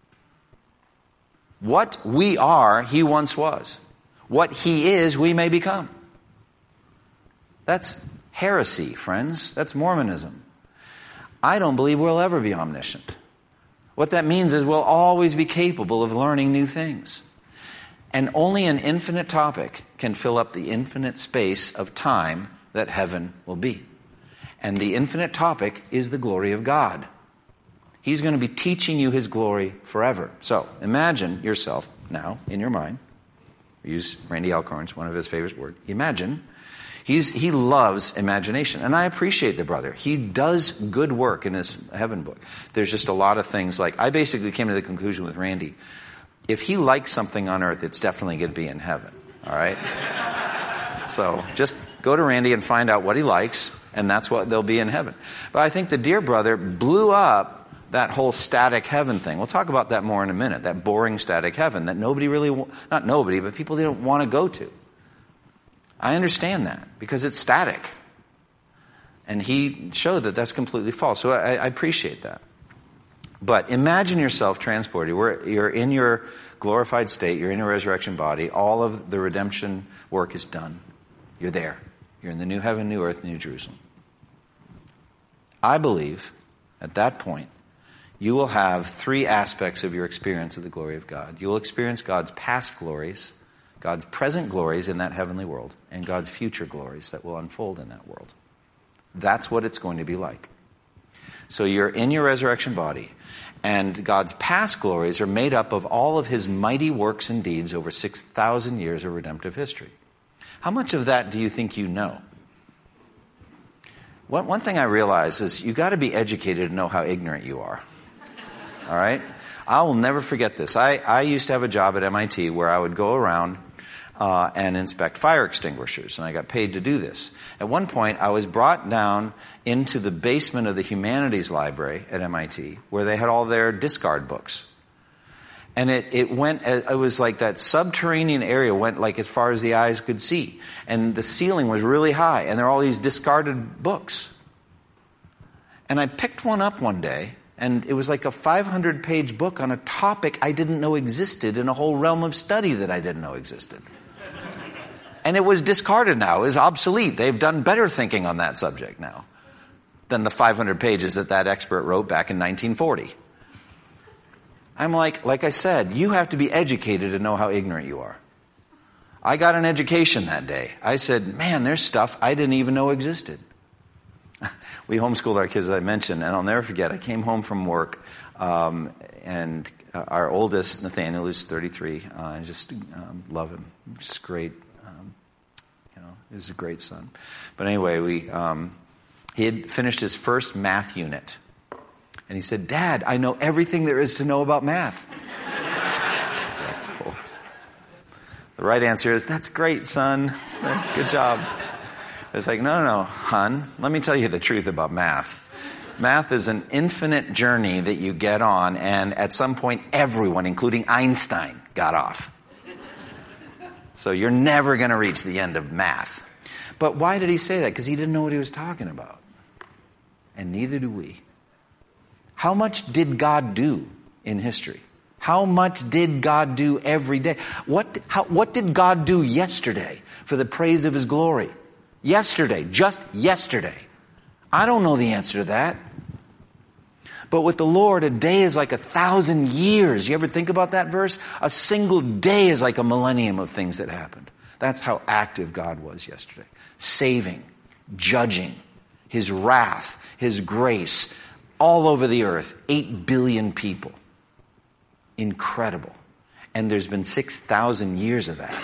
What we are, he once was. What he is, we may become. That's heresy, friends. That's Mormonism. I don't believe we'll ever be omniscient. What that means is we'll always be capable of learning new things. And only an infinite topic can fill up the infinite space of time that heaven will be. And the infinite topic is the glory of God. He's going to be teaching you his glory forever. So imagine yourself now in your mind. We use Randy Alcorn's, one of his favorite words. Imagine. He loves imagination. And I appreciate the brother. He does good work in his heaven book. There's just a lot of things like, I basically came to the conclusion with Randy, if he likes something on earth, it's definitely going to be in heaven. All right? So just go to Randy and find out what he likes, and that's what they'll be in heaven. But I think the dear brother blew up that whole static heaven thing. We'll talk about that more in a minute. That boring static heaven that nobody really, not nobody, but people didn't want to go to. I understand that because it's static. And he showed that that's completely false. So I appreciate that. But imagine yourself transported. You're in your glorified state. You're in your resurrection body. All of the redemption work is done. You're there. You're in the new heaven, new earth, new Jerusalem. I believe at that point, you will have three aspects of your experience of the glory of God. You will experience God's past glories, God's present glories in that heavenly world, and God's future glories that will unfold in that world. That's what it's going to be like. So you're in your resurrection body, and God's past glories are made up of all of his mighty works and deeds over 6,000 years of redemptive history. How much of that do you think you know? One thing I realize is you got to be educated to know how ignorant you are. All right? I will never forget this. I used to have a job at MIT where I would go around and inspect fire extinguishers, and I got paid to do this. At one point, I was brought down into the basement of the humanities library at MIT where they had all their discard books. And it was like that subterranean area went like as far as the eyes could see. And the ceiling was really high, and there were all these discarded books. And I picked one up one day, and it was like a 500-page book on a topic I didn't know existed in a whole realm of study that I didn't know existed. And it was discarded now. It was obsolete. They've done better thinking on that subject now than the 500 pages that expert wrote back in 1940. I'm like I said, you have to be educated to know how ignorant you are. I got an education that day. I said, man, there's stuff I didn't even know existed. We homeschooled our kids, as I mentioned, and I'll never forget, I came home from work, and our oldest, Nathaniel, who's 33, I just love him. Just great, he's a great son. But anyway, he had finished his first math unit. And he said, Dad, I know everything there is to know about math. I was like, cool. The right answer is, that's great, son. Good job. It's like, no, hon, let me tell you the truth about math. Math is an infinite journey that you get on, and at some point everyone, including Einstein, got off. So you're never going to reach the end of math. But why did he say that? Because he didn't know what he was talking about. And neither do we. How much did God do in history? How much did God do every day? What did God do yesterday for the praise of His glory? Yesterday, just yesterday. I don't know the answer to that. But with the Lord, a day is like 1,000 years. You ever think about that verse? A single day is like a millennium of things that happened. That's how active God was yesterday. Saving, judging, His wrath, His grace, all over the earth. 8 billion people. Incredible. And there's been 6,000 years of that.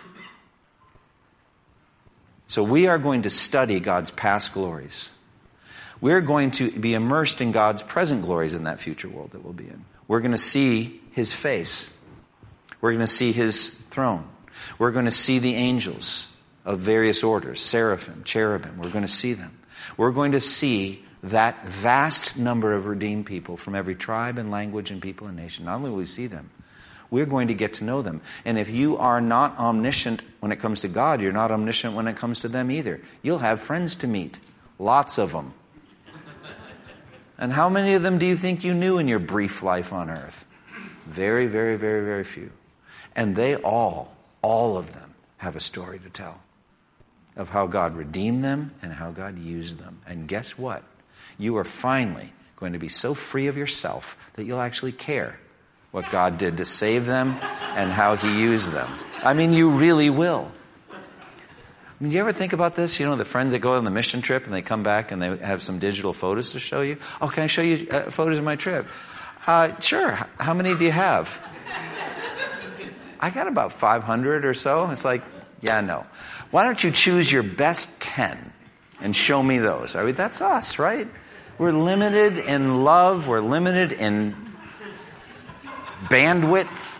So we are going to study God's past glories. We're going to be immersed in God's present glories in that future world that we'll be in. We're going to see His face. We're going to see His throne. We're going to see the angels of various orders, seraphim, cherubim. We're going to see them. We're going to see that vast number of redeemed people from every tribe and language and people and nation. Not only will we see them, we're going to get to know them. And if you are not omniscient when it comes to God, you're not omniscient when it comes to them either. You'll have friends to meet. Lots of them. And how many of them do you think you knew in your brief life on earth? Very, very, very, very few. And they all of them, have a story to tell of how God redeemed them and how God used them. And guess what? You are finally going to be so free of yourself that you'll actually care what God did to save them and how He used them. I mean, you really will. I mean, you ever think about this? You know, the friends that go on the mission trip and they come back and they have some digital photos to show you. Oh, can I show you photos of my trip? Sure. How many do you have? I got about 500 or so. It's like, yeah, no. Why don't you choose your best 10 and show me those? I mean, that's us, right? We're limited in love. We're limited in bandwidth.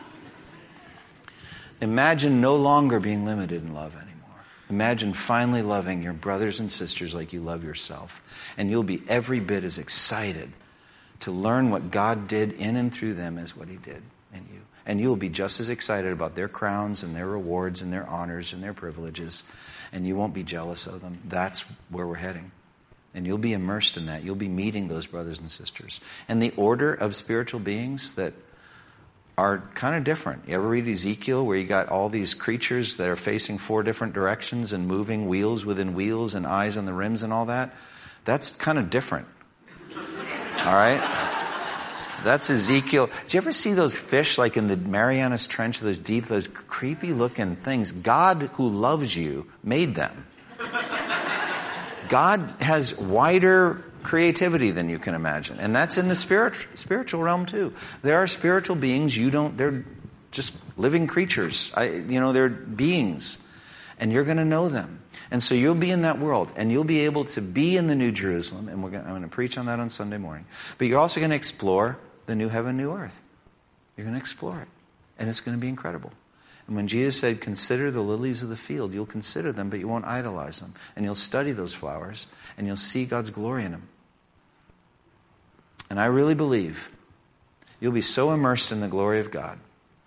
Imagine no longer being limited in love anymore. Imagine finally loving your brothers and sisters like you love yourself. And you'll be every bit as excited to learn what God did in and through them as what He did in you. And you'll be just as excited about their crowns and their rewards and their honors and their privileges. And you won't be jealous of them. That's where we're heading. And you'll be immersed in that. You'll be meeting those brothers and sisters. And the order of spiritual beings that are kind of different. You ever read Ezekiel where you got all these creatures that are facing 4 different directions and moving wheels within wheels and eyes on the rims and all that? That's kind of different. All right? That's Ezekiel. Did you ever see those fish like in the Marianas Trench, those deep, those creepy looking things? God who loves you made them. God has wider creativity than you can imagine. And that's in the spiritual realm too. There are spiritual beings they're just living creatures. They're beings. And you're going to know them. And so you'll be in that world. And you'll be able to be in the New Jerusalem. And I'm going to preach on that on Sunday morning. But you're also going to explore the new heaven, new earth. You're going to explore it. And it's going to be incredible. And when Jesus said, consider the lilies of the field, you'll consider them, but you won't idolize them. And you'll study those flowers. And you'll see God's glory in them. And I really believe you'll be so immersed in the glory of God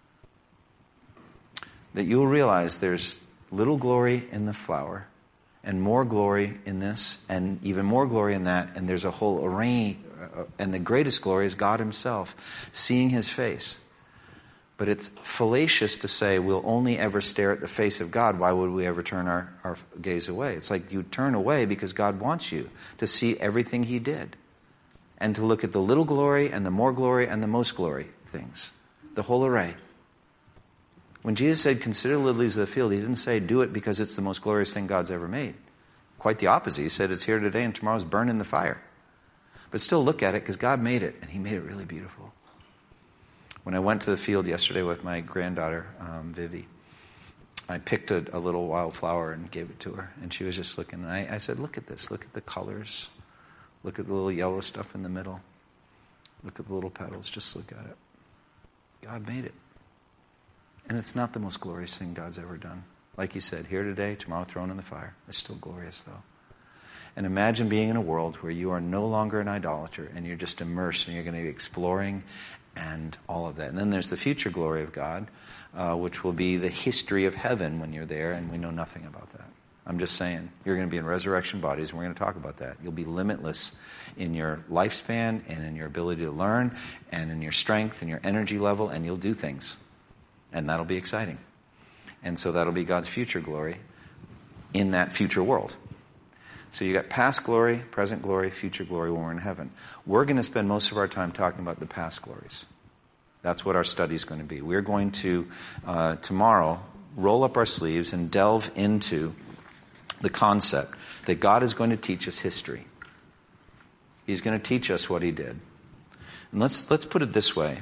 that you'll realize there's little glory in the flower and more glory in this and even more glory in that. And there's a whole array. And the greatest glory is God Himself, seeing His face. But it's fallacious to say we'll only ever stare at the face of God. Why would we ever turn our gaze away? It's like you turn away because God wants you to see everything He did. And to look at the little glory and the more glory and the most glory things. The whole array. When Jesus said, consider the lilies of the field, he didn't say, do it because it's the most glorious thing God's ever made. Quite the opposite. He said, it's here today and tomorrow's burned in the fire. But still look at it because God made it, and he made it really beautiful. When I went to the field yesterday with my granddaughter, Vivi, I picked a little wildflower and gave it to her, and she was just looking. And I said, look at this. Look at the colors. Look at the little yellow stuff in the middle. Look at the little petals. Just look at it. God made it. And it's not the most glorious thing God's ever done. Like he said, here today, tomorrow thrown in the fire. It's still glorious, though. And imagine being in a world where you are no longer an idolater, and you're just immersed, and you're going to be exploring and all of that. And then there's the future glory of God, which will be the history of heaven when you're there, and we know nothing about that. I'm just saying, you're going to be in resurrection bodies, and we're going to talk about that. You'll be limitless in your lifespan and in your ability to learn and in your strength and your energy level, and you'll do things. And that'll be exciting. And so that'll be God's future glory in that future world. So you got past glory, present glory, future glory when we're in heaven. We're going to spend most of our time talking about the past glories. That's what our study is going to be. We're going to, tomorrow, roll up our sleeves and delve into the concept that God is going to teach us history. He's going to teach us what he did. And let's put it this way.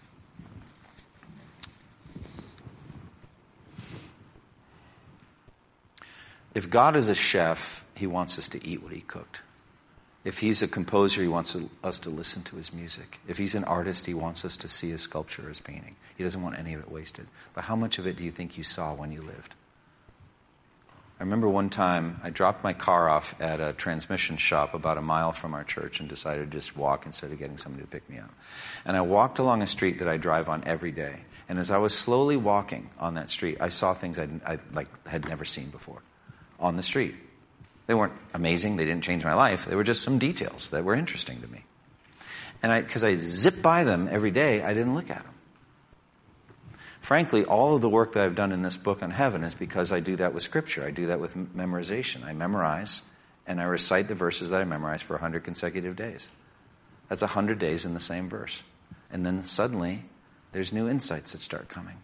If God is a chef, he wants us to eat what he cooked. If he's a composer, he wants us to listen to his music. If he's an artist, he wants us to see his sculpture, his painting. He doesn't want any of it wasted. But how much of it do you think you saw when you lived? I remember one time I dropped my car off at a transmission shop about a mile from our church and decided to just walk instead of getting somebody to pick me up. And I walked along a street that I drive on every day. And as I was slowly walking on that street, I saw things I had never seen before on the street. They weren't amazing. They didn't change my life. They were just some details that were interesting to me. And because I zip by them every day, I didn't look at them. Frankly, all of the work that I've done in this book on heaven is because I do that with Scripture. I do that with memorization. I memorize, and I recite the verses that I memorized for 100 consecutive days. That's 100 days in the same verse. And then suddenly, there's new insights that start coming.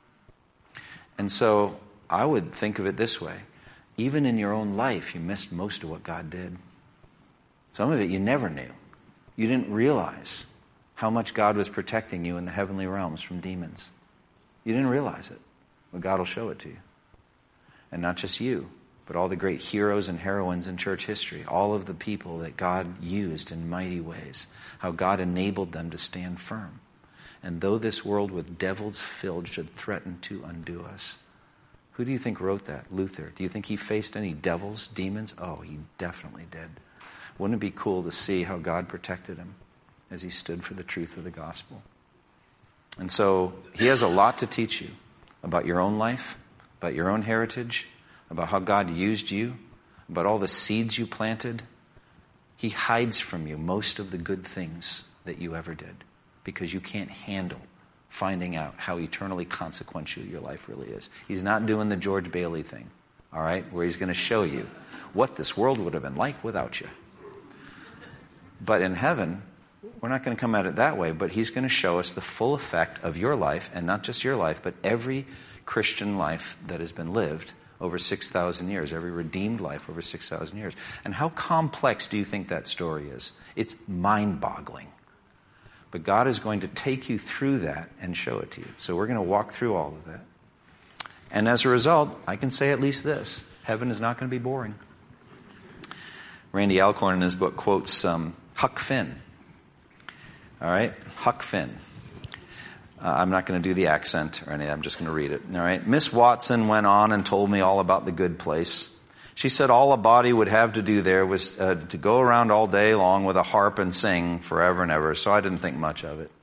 And so, I would think of it this way. Even in your own life, you missed most of what God did. Some of it you never knew. You didn't realize how much God was protecting you in the heavenly realms from demons. You didn't realize it, but God will show it to you. And not just you, but all the great heroes and heroines in church history, all of the people that God used in mighty ways, how God enabled them to stand firm. And though this world with devils filled should threaten to undo us, who do you think wrote that? Luther. Do you think he faced any devils, demons? Oh, he definitely did. Wouldn't it be cool to see how God protected him as he stood for the truth of the gospel? And so he has a lot to teach you about your own life, about your own heritage, about how God used you, about all the seeds you planted. He hides from you most of the good things that you ever did because you can't handle finding out how eternally consequential your life really is. He's not doing the George Bailey thing, all right, where he's going to show you what this world would have been like without you. But in heaven, we're not going to come at it that way, but he's going to show us the full effect of your life, and not just your life, but every Christian life that has been lived over 6,000 years, every redeemed life over 6,000 years. And how complex do you think that story is? It's mind-boggling. But God is going to take you through that and show it to you. So we're going to walk through all of that. And as a result, I can say at least this. Heaven is not going to be boring. Randy Alcorn in his book quotes Huck Finn. All right? Huck Finn. I'm not going to do the accent or anything. I'm just going to read it. All right? Miss Watson went on and told me all about the good place. She said all a body would have to do there was to go around all day long with a harp and sing forever and ever, so I didn't think much of it.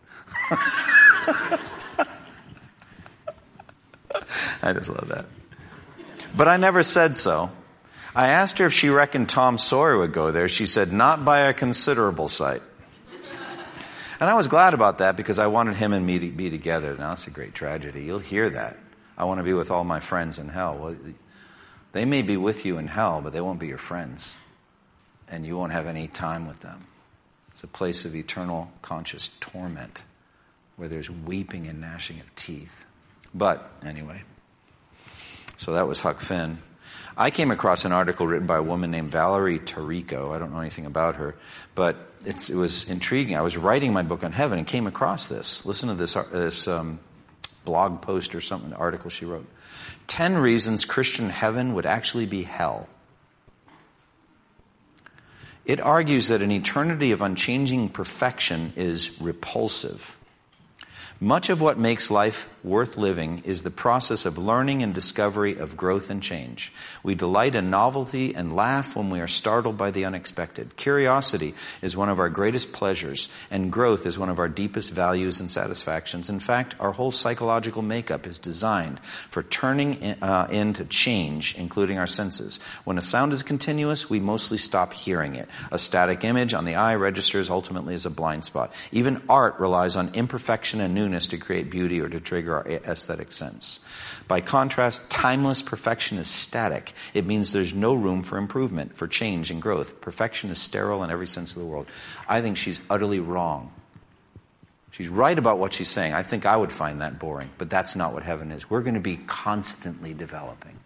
I just love that. But I never said so. I asked her if she reckoned Tom Sawyer would go there. She said, not by a considerable sight. And I was glad about that because I wanted him and me to be together. Now, that's a great tragedy. You'll hear that. I want to be with all my friends in hell. Well, they may be with you in hell, but they won't be your friends. And you won't have any time with them. It's a place of eternal conscious torment where there's weeping and gnashing of teeth. But anyway, so that was Huck Finn. I came across an article written by a woman named Valerie Tarico. I don't know anything about her, but it was intriguing. I was writing my book on heaven and came across this. Listen to this blog post or something, article she wrote. 10 reasons Christian heaven would actually be hell. It argues that an eternity of unchanging perfection is repulsive. Much of what makes life worth living is the process of learning and discovery, of growth and change. We delight in novelty and laugh when we are startled by the unexpected. Curiosity is one of our greatest pleasures, and growth is one of our deepest values and satisfactions. In fact, our whole psychological makeup is designed for turning into change, including our senses. When a sound is continuous, we mostly stop hearing it. A static image on the eye registers ultimately as a blind spot. Even art relies on imperfection and newness to create beauty or to trigger our aesthetic sense. By contrast, timeless perfection is static. It means there's no room for improvement, for change and growth. Perfection is sterile in every sense of the word. I think she's utterly wrong. She's right about what she's saying. I think I would find that boring, but that's not what heaven is. We're going to be constantly developing.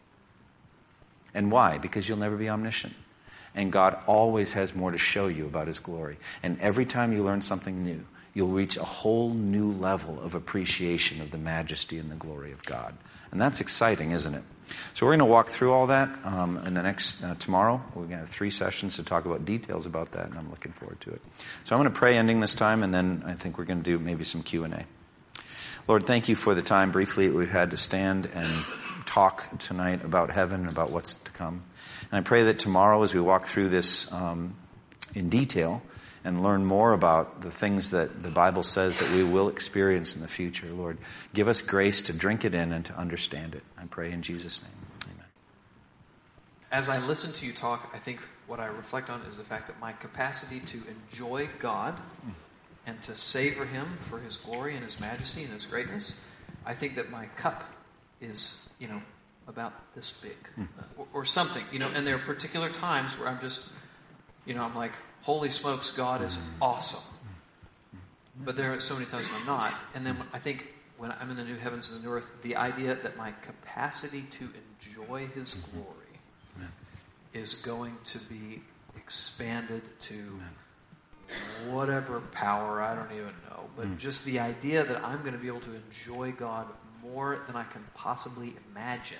And why? Because you'll never be omniscient. And God always has more to show you about His glory. And every time you learn something new, you'll reach a whole new level of appreciation of the majesty and the glory of God. And that's exciting, isn't it? So we're going to walk through all that in the next, tomorrow. We're going to have 3 sessions to talk about details about that, and I'm looking forward to it. So I'm going to pray ending this time, and then I think we're going to do maybe some Q&A. Lord, thank you for the time briefly we've had to stand and talk tonight about heaven, about what's to come. And I pray that tomorrow as we walk through this in detail, and learn more about the things that the Bible says that we will experience in the future. Lord, give us grace to drink it in and to understand it. I pray in Jesus' name. Amen. As I listen to you talk, I think what I reflect on is the fact that my capacity to enjoy God and to savor Him for His glory and His majesty and His greatness, I think that my cup is, about this big or something, and there are particular times where I'm just, I'm like, holy smokes, God is awesome. But there are so many times when I'm not. And then I think when I'm in the new heavens and the new earth, the idea that my capacity to enjoy His glory is going to be expanded to whatever power, I don't even know. But just the idea that I'm going to be able to enjoy God more than I can possibly imagine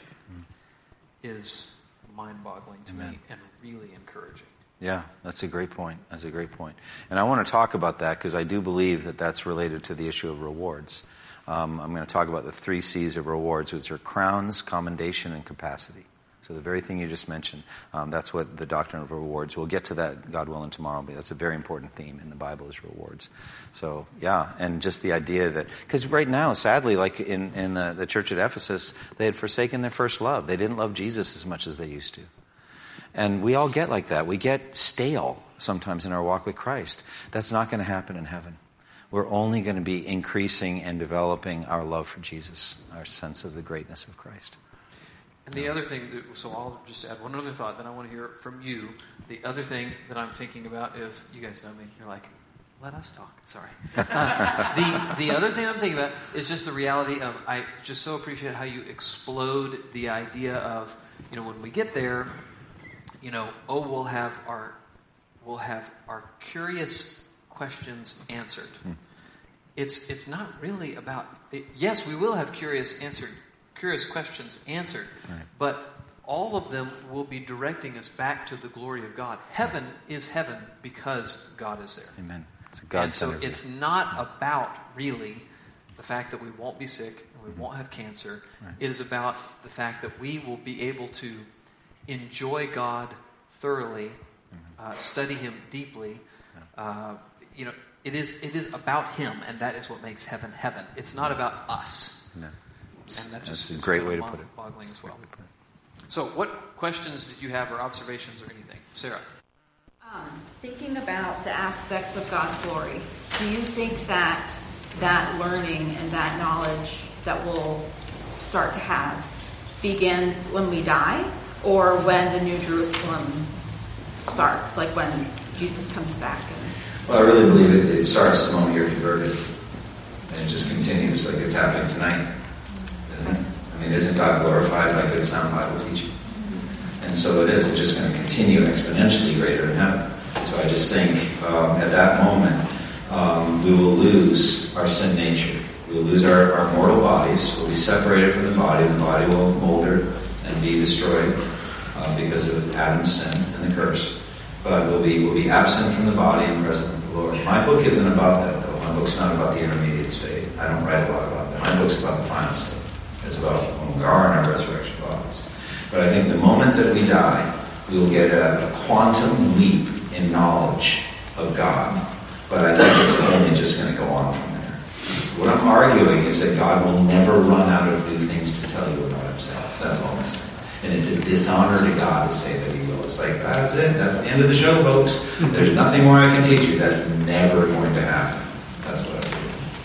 is mind-boggling to me and really encouraging. Yeah, that's a great point. That's a great point. And I want to talk about that because I do believe that that's related to the issue of rewards. I'm going to talk about the 3 C's of rewards, which are crowns, commendation, and capacity. So the very thing you just mentioned, that's what the doctrine of rewards. We'll get to that, God willing, tomorrow, but that's a very important theme in the Bible is rewards. So, yeah, and just the idea that, because right now, sadly, like in the church at Ephesus, they had forsaken their first love. They didn't love Jesus as much as they used to. And we all get like that. We get stale sometimes in our walk with Christ. That's not going to happen in heaven. We're only going to be increasing and developing our love for Jesus, our sense of the greatness of Christ. And the other thing, so I'll just add one other thought that I want to hear from you. The other thing that I'm thinking about is, you guys know me, you're like, let us talk. Sorry. The other thing I'm thinking about is just the reality of, I just so appreciate how you explode the idea of, when we get there, we'll have our curious questions answered. It's not really about yes, we will have curious questions answered, right. But all of them will be directing us back to the glory of God. Heaven is heaven because God is there. Amen. It's a God-centered and so it's not about really the fact that we won't be sick and we won't have cancer. Right. It is about the fact that we will be able to enjoy God thoroughly, study Him deeply. It is about Him, and that is what makes heaven heaven. It's not about us. No. And that's a great way to put it. Boggling as well. So, what questions did you have, or observations, or anything, Sarah? Thinking about the aspects of God's glory, do you think that learning and that knowledge that we'll start to have begins when we die, or when the New Jerusalem starts, like when Jesus comes back? Well, I really believe it starts the moment you're converted, and it just continues like it's happening tonight. And I mean, isn't God glorified by good sound Bible teaching? And so it is. It's just going to continue exponentially greater in heaven. So I just think at that moment, we will lose our sin nature. We will lose our mortal bodies. We'll be separated from the body. The body will molder and be destroyed because of Adam's sin and the curse. But we'll be absent from the body and present with the Lord. My book isn't about that, though. My book's not about the intermediate state. I don't write a lot about that. My book's about the final state. It's about when we are in our resurrection bodies. But I think the moment that we die, we will get a quantum leap in knowledge of God. But I think it's only just going to go on from there. What I'm arguing is that God will never run out of new things to tell you about himself. That's all I'm saying. And it's a dishonor to God to say that he will. It's like, that's it. That's the end of the show, folks. There's nothing more I can teach you. That's never going to happen. That's what I do.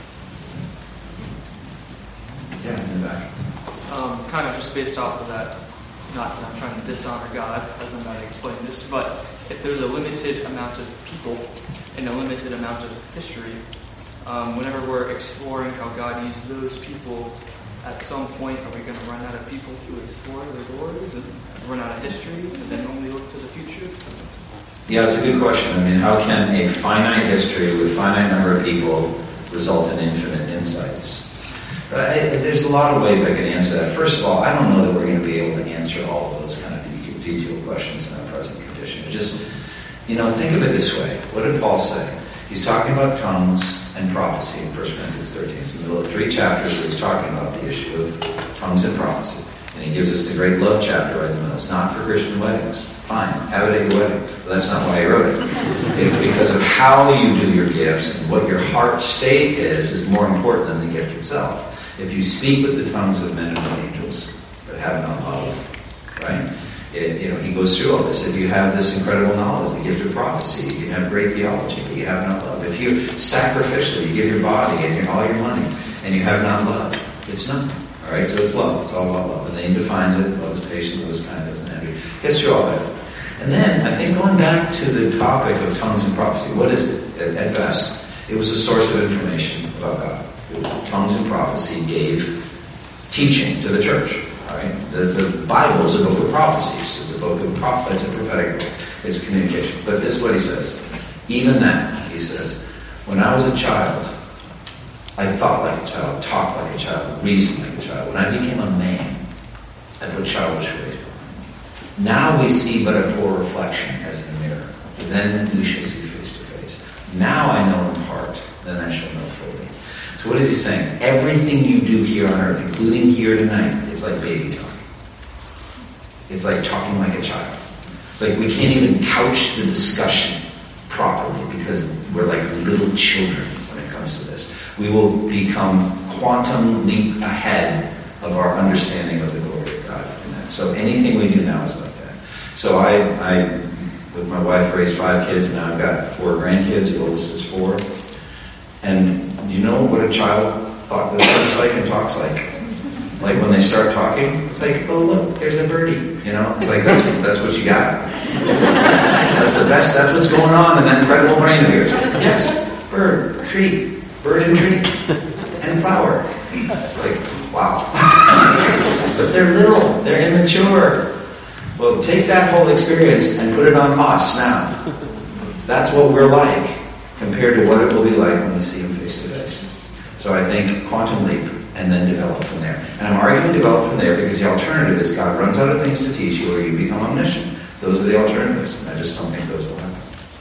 Yeah, in the back. Kind of just based off of that, not that I'm trying to dishonor God, as I'm going to explain this, but if there's a limited amount of people and a limited amount of history, whenever we're exploring how God used those people, at some point, are we going to run out of people to explore their glories and run out of history and then only look to the future? Yeah, it's a good question. I mean, how can a finite history with finite number of people result in infinite insights? There's a lot of ways I could answer that. First of all, I don't know that we're going to be able to answer all of those kind of detailed questions in our present condition. Just, think of it this way. What did Paul say? He's talking about tongues and prophecy in 1 Corinthians 13. It's in the middle of 3 chapters where he's talking about the issue of tongues and prophecy. And he gives us the great love chapter right in the middle. It's not for Christian weddings. Fine, have it at your wedding. But that's not why he wrote it. It's because of how you do your gifts and what your heart state is more important than the gift itself. If you speak with the tongues of men and of angels, but have not love, right? He goes through all this. If you have this incredible knowledge, the gift of prophecy, you can have great theology, but you have not love. If you sacrificially, you give your body and all your money, and you have not love, it's nothing. All right, so it's love. It's all about love. And then he defines it. Love is patient, love is kind, doesn't envy. Gets through all that. And then, I think going back to the topic of tongues and prophecy, what is it? At best, it was a source of information about God. It was tongues and prophecy gave teaching to the church. All right, the Bible is a book of prophecies. It's a book of prophets. It's a prophetic book. It's communication. But this is what he says. Even that, he says, when I was a child, I thought like a child, talked like a child, reasoned like a child. When I became a man, I put childish ways behind me. Now we see but a poor reflection as in a mirror. Then we shall see face to face. Now I know in part, then I shall know fully. So what is he saying? Everything you do here on earth, including here tonight, it's like baby talk. It's like talking like a child. It's like we can't even couch the discussion properly because we're like little children when it comes to this. We will become quantum leap ahead of our understanding of the glory of God in that. So anything we do now is like that. So I with my wife, raised 5 kids. Now I've got 4 grandkids. The oldest is 4. And you know what a child looks like and talks like? Like when they start talking, it's like, oh look, there's a birdie. It's like that's what you got. That's the best. That's what's going on in that incredible brain of yours. Yes, bird, tree. Bird and tree and flower. It's like, wow. But they're little. They're immature. Well, take that whole experience and put it on us now. That's what we're like compared to what it will be like when we see him face to face. So I think quantum leap and then develop from there. And I'm arguing develop from there because the alternative is God runs out of things to teach you or you become omniscient. Those are the alternatives. And I just don't think those will happen.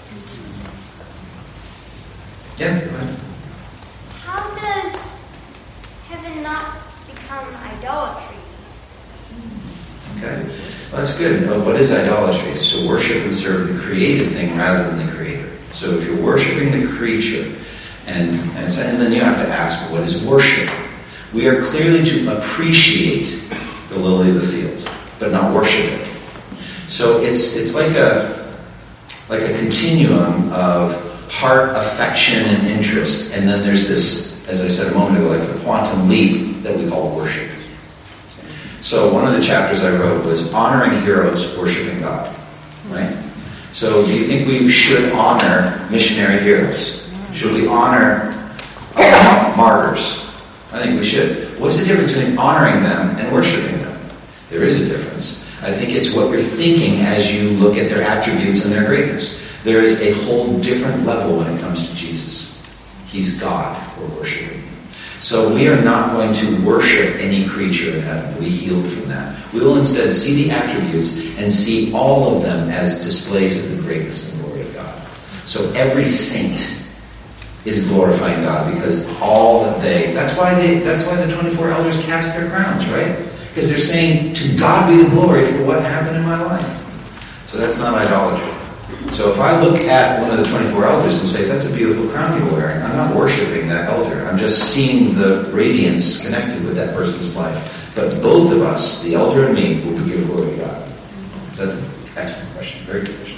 Yeah, go ahead. How does heaven not become idolatry? Okay, well, that's good. But what is idolatry? It's to worship and serve the created thing rather than the creator. So if you're worshiping the creature, and then you have to ask, what is worship? We are clearly to appreciate the lily of the field, but not worship it. So it's like a continuum of heart, affection, and interest. And then there's this, as I said a moment ago, like a quantum leap that we call worship. So one of the chapters I wrote was honoring heroes, worshiping God. Right? So do you think we should honor missionary heroes? Should we honor martyrs? I think we should. what's the difference between honoring them and worshiping them? There is a difference. I think it's what you're thinking as you look at their attributes and their greatness. There is a whole different level when it comes to Jesus. He's God. We're worshiping him. So we are not going to worship any creature in heaven. We healed from that. We will instead see the attributes and see all of them as displays of the greatness and glory of God. So every saint is glorifying God because all that that's why the 24 elders cast their crowns, right? Because they're saying, to God be the glory for what happened in my life. So that's not idolatry. So if I look at one of the 24 elders and say, that's a beautiful crown you're wearing, I'm not worshiping that elder. I'm just seeing the radiance connected with that person's life. But both of us, the elder and me, will give glory to God. So that's an excellent question. Very good question.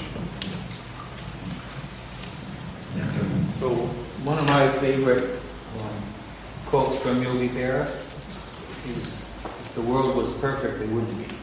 Yeah, so one of my favorite quotes from Yogi Berra is, if the world was perfect, it wouldn't be.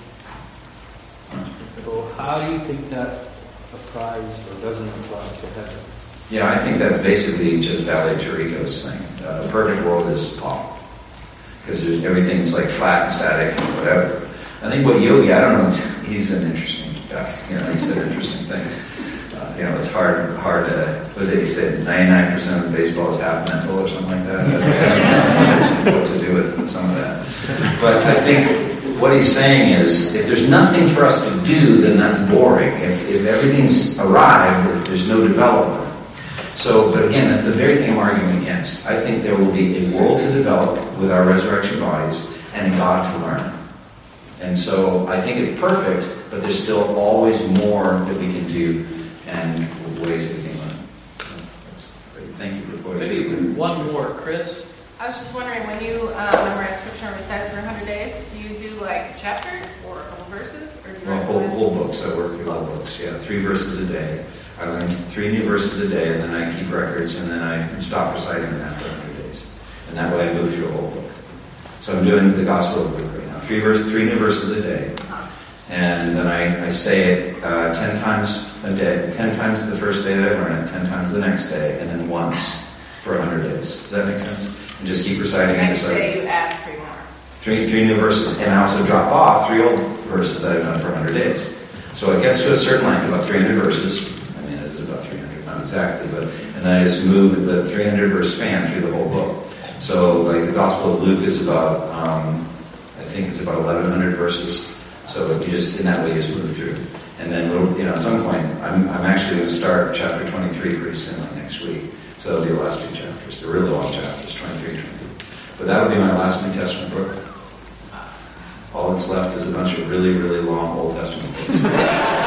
So how do you think that applies or doesn't apply to heaven? Yeah, I think that's basically just Valley Tarico's thing. The perfect world is awful because everything's like flat and static and whatever. I think what Yogi, I don't know, he's an interesting guy. He said interesting things. It's hard to, what he said, 99% of baseball is half mental or something like that. I don't know what to do with some of that. But I think what he's saying is, if there's nothing for us to do, then that's boring. If everything's arrived, there's no development. So, but again, that's the very thing I'm arguing against. I think there will be a world to develop with our resurrection bodies and God to learn. And so I think it's perfect, but there's still always more that we can do and ways we can learn. That's great. Thank you for quoting. Maybe one more, Chris. I was just wondering, when you memorize scripture and recite it for 100 days, do you do like a chapter or a couple verses? Or do you whole books. I work through whole books. Yeah, 3 verses a day. I learn 3 new verses a day, and then I keep records, and then I stop reciting them after 100 days. And that way I move through a whole book. So I'm doing the Gospel of Luke right now. 3 new verses a day. And then I say it 10 times a day. 10 times the first day that I learn it, 10 times the next day, and then once for 100 days. Does that make sense? And just keep reciting and reciting. Next day you add 3 more. 3 new verses. And I also drop off 3 old verses that I've done for 100 days. So it gets to a certain length, about 300 verses. I mean, it is about 300, not exactly, but and then I just move the 300 verse span through the whole book. So, like the Gospel of Luke is about, I think it's about 1,100 verses. So you just in that way you just move through. And then at some point, I'm actually going to start chapter 23 pretty soon, like next week. So that'll be the last 2 chapters. They're really long chapters, 23 and 24. But that'll be my last New Testament book. All that's left is a bunch of really, really long Old Testament books.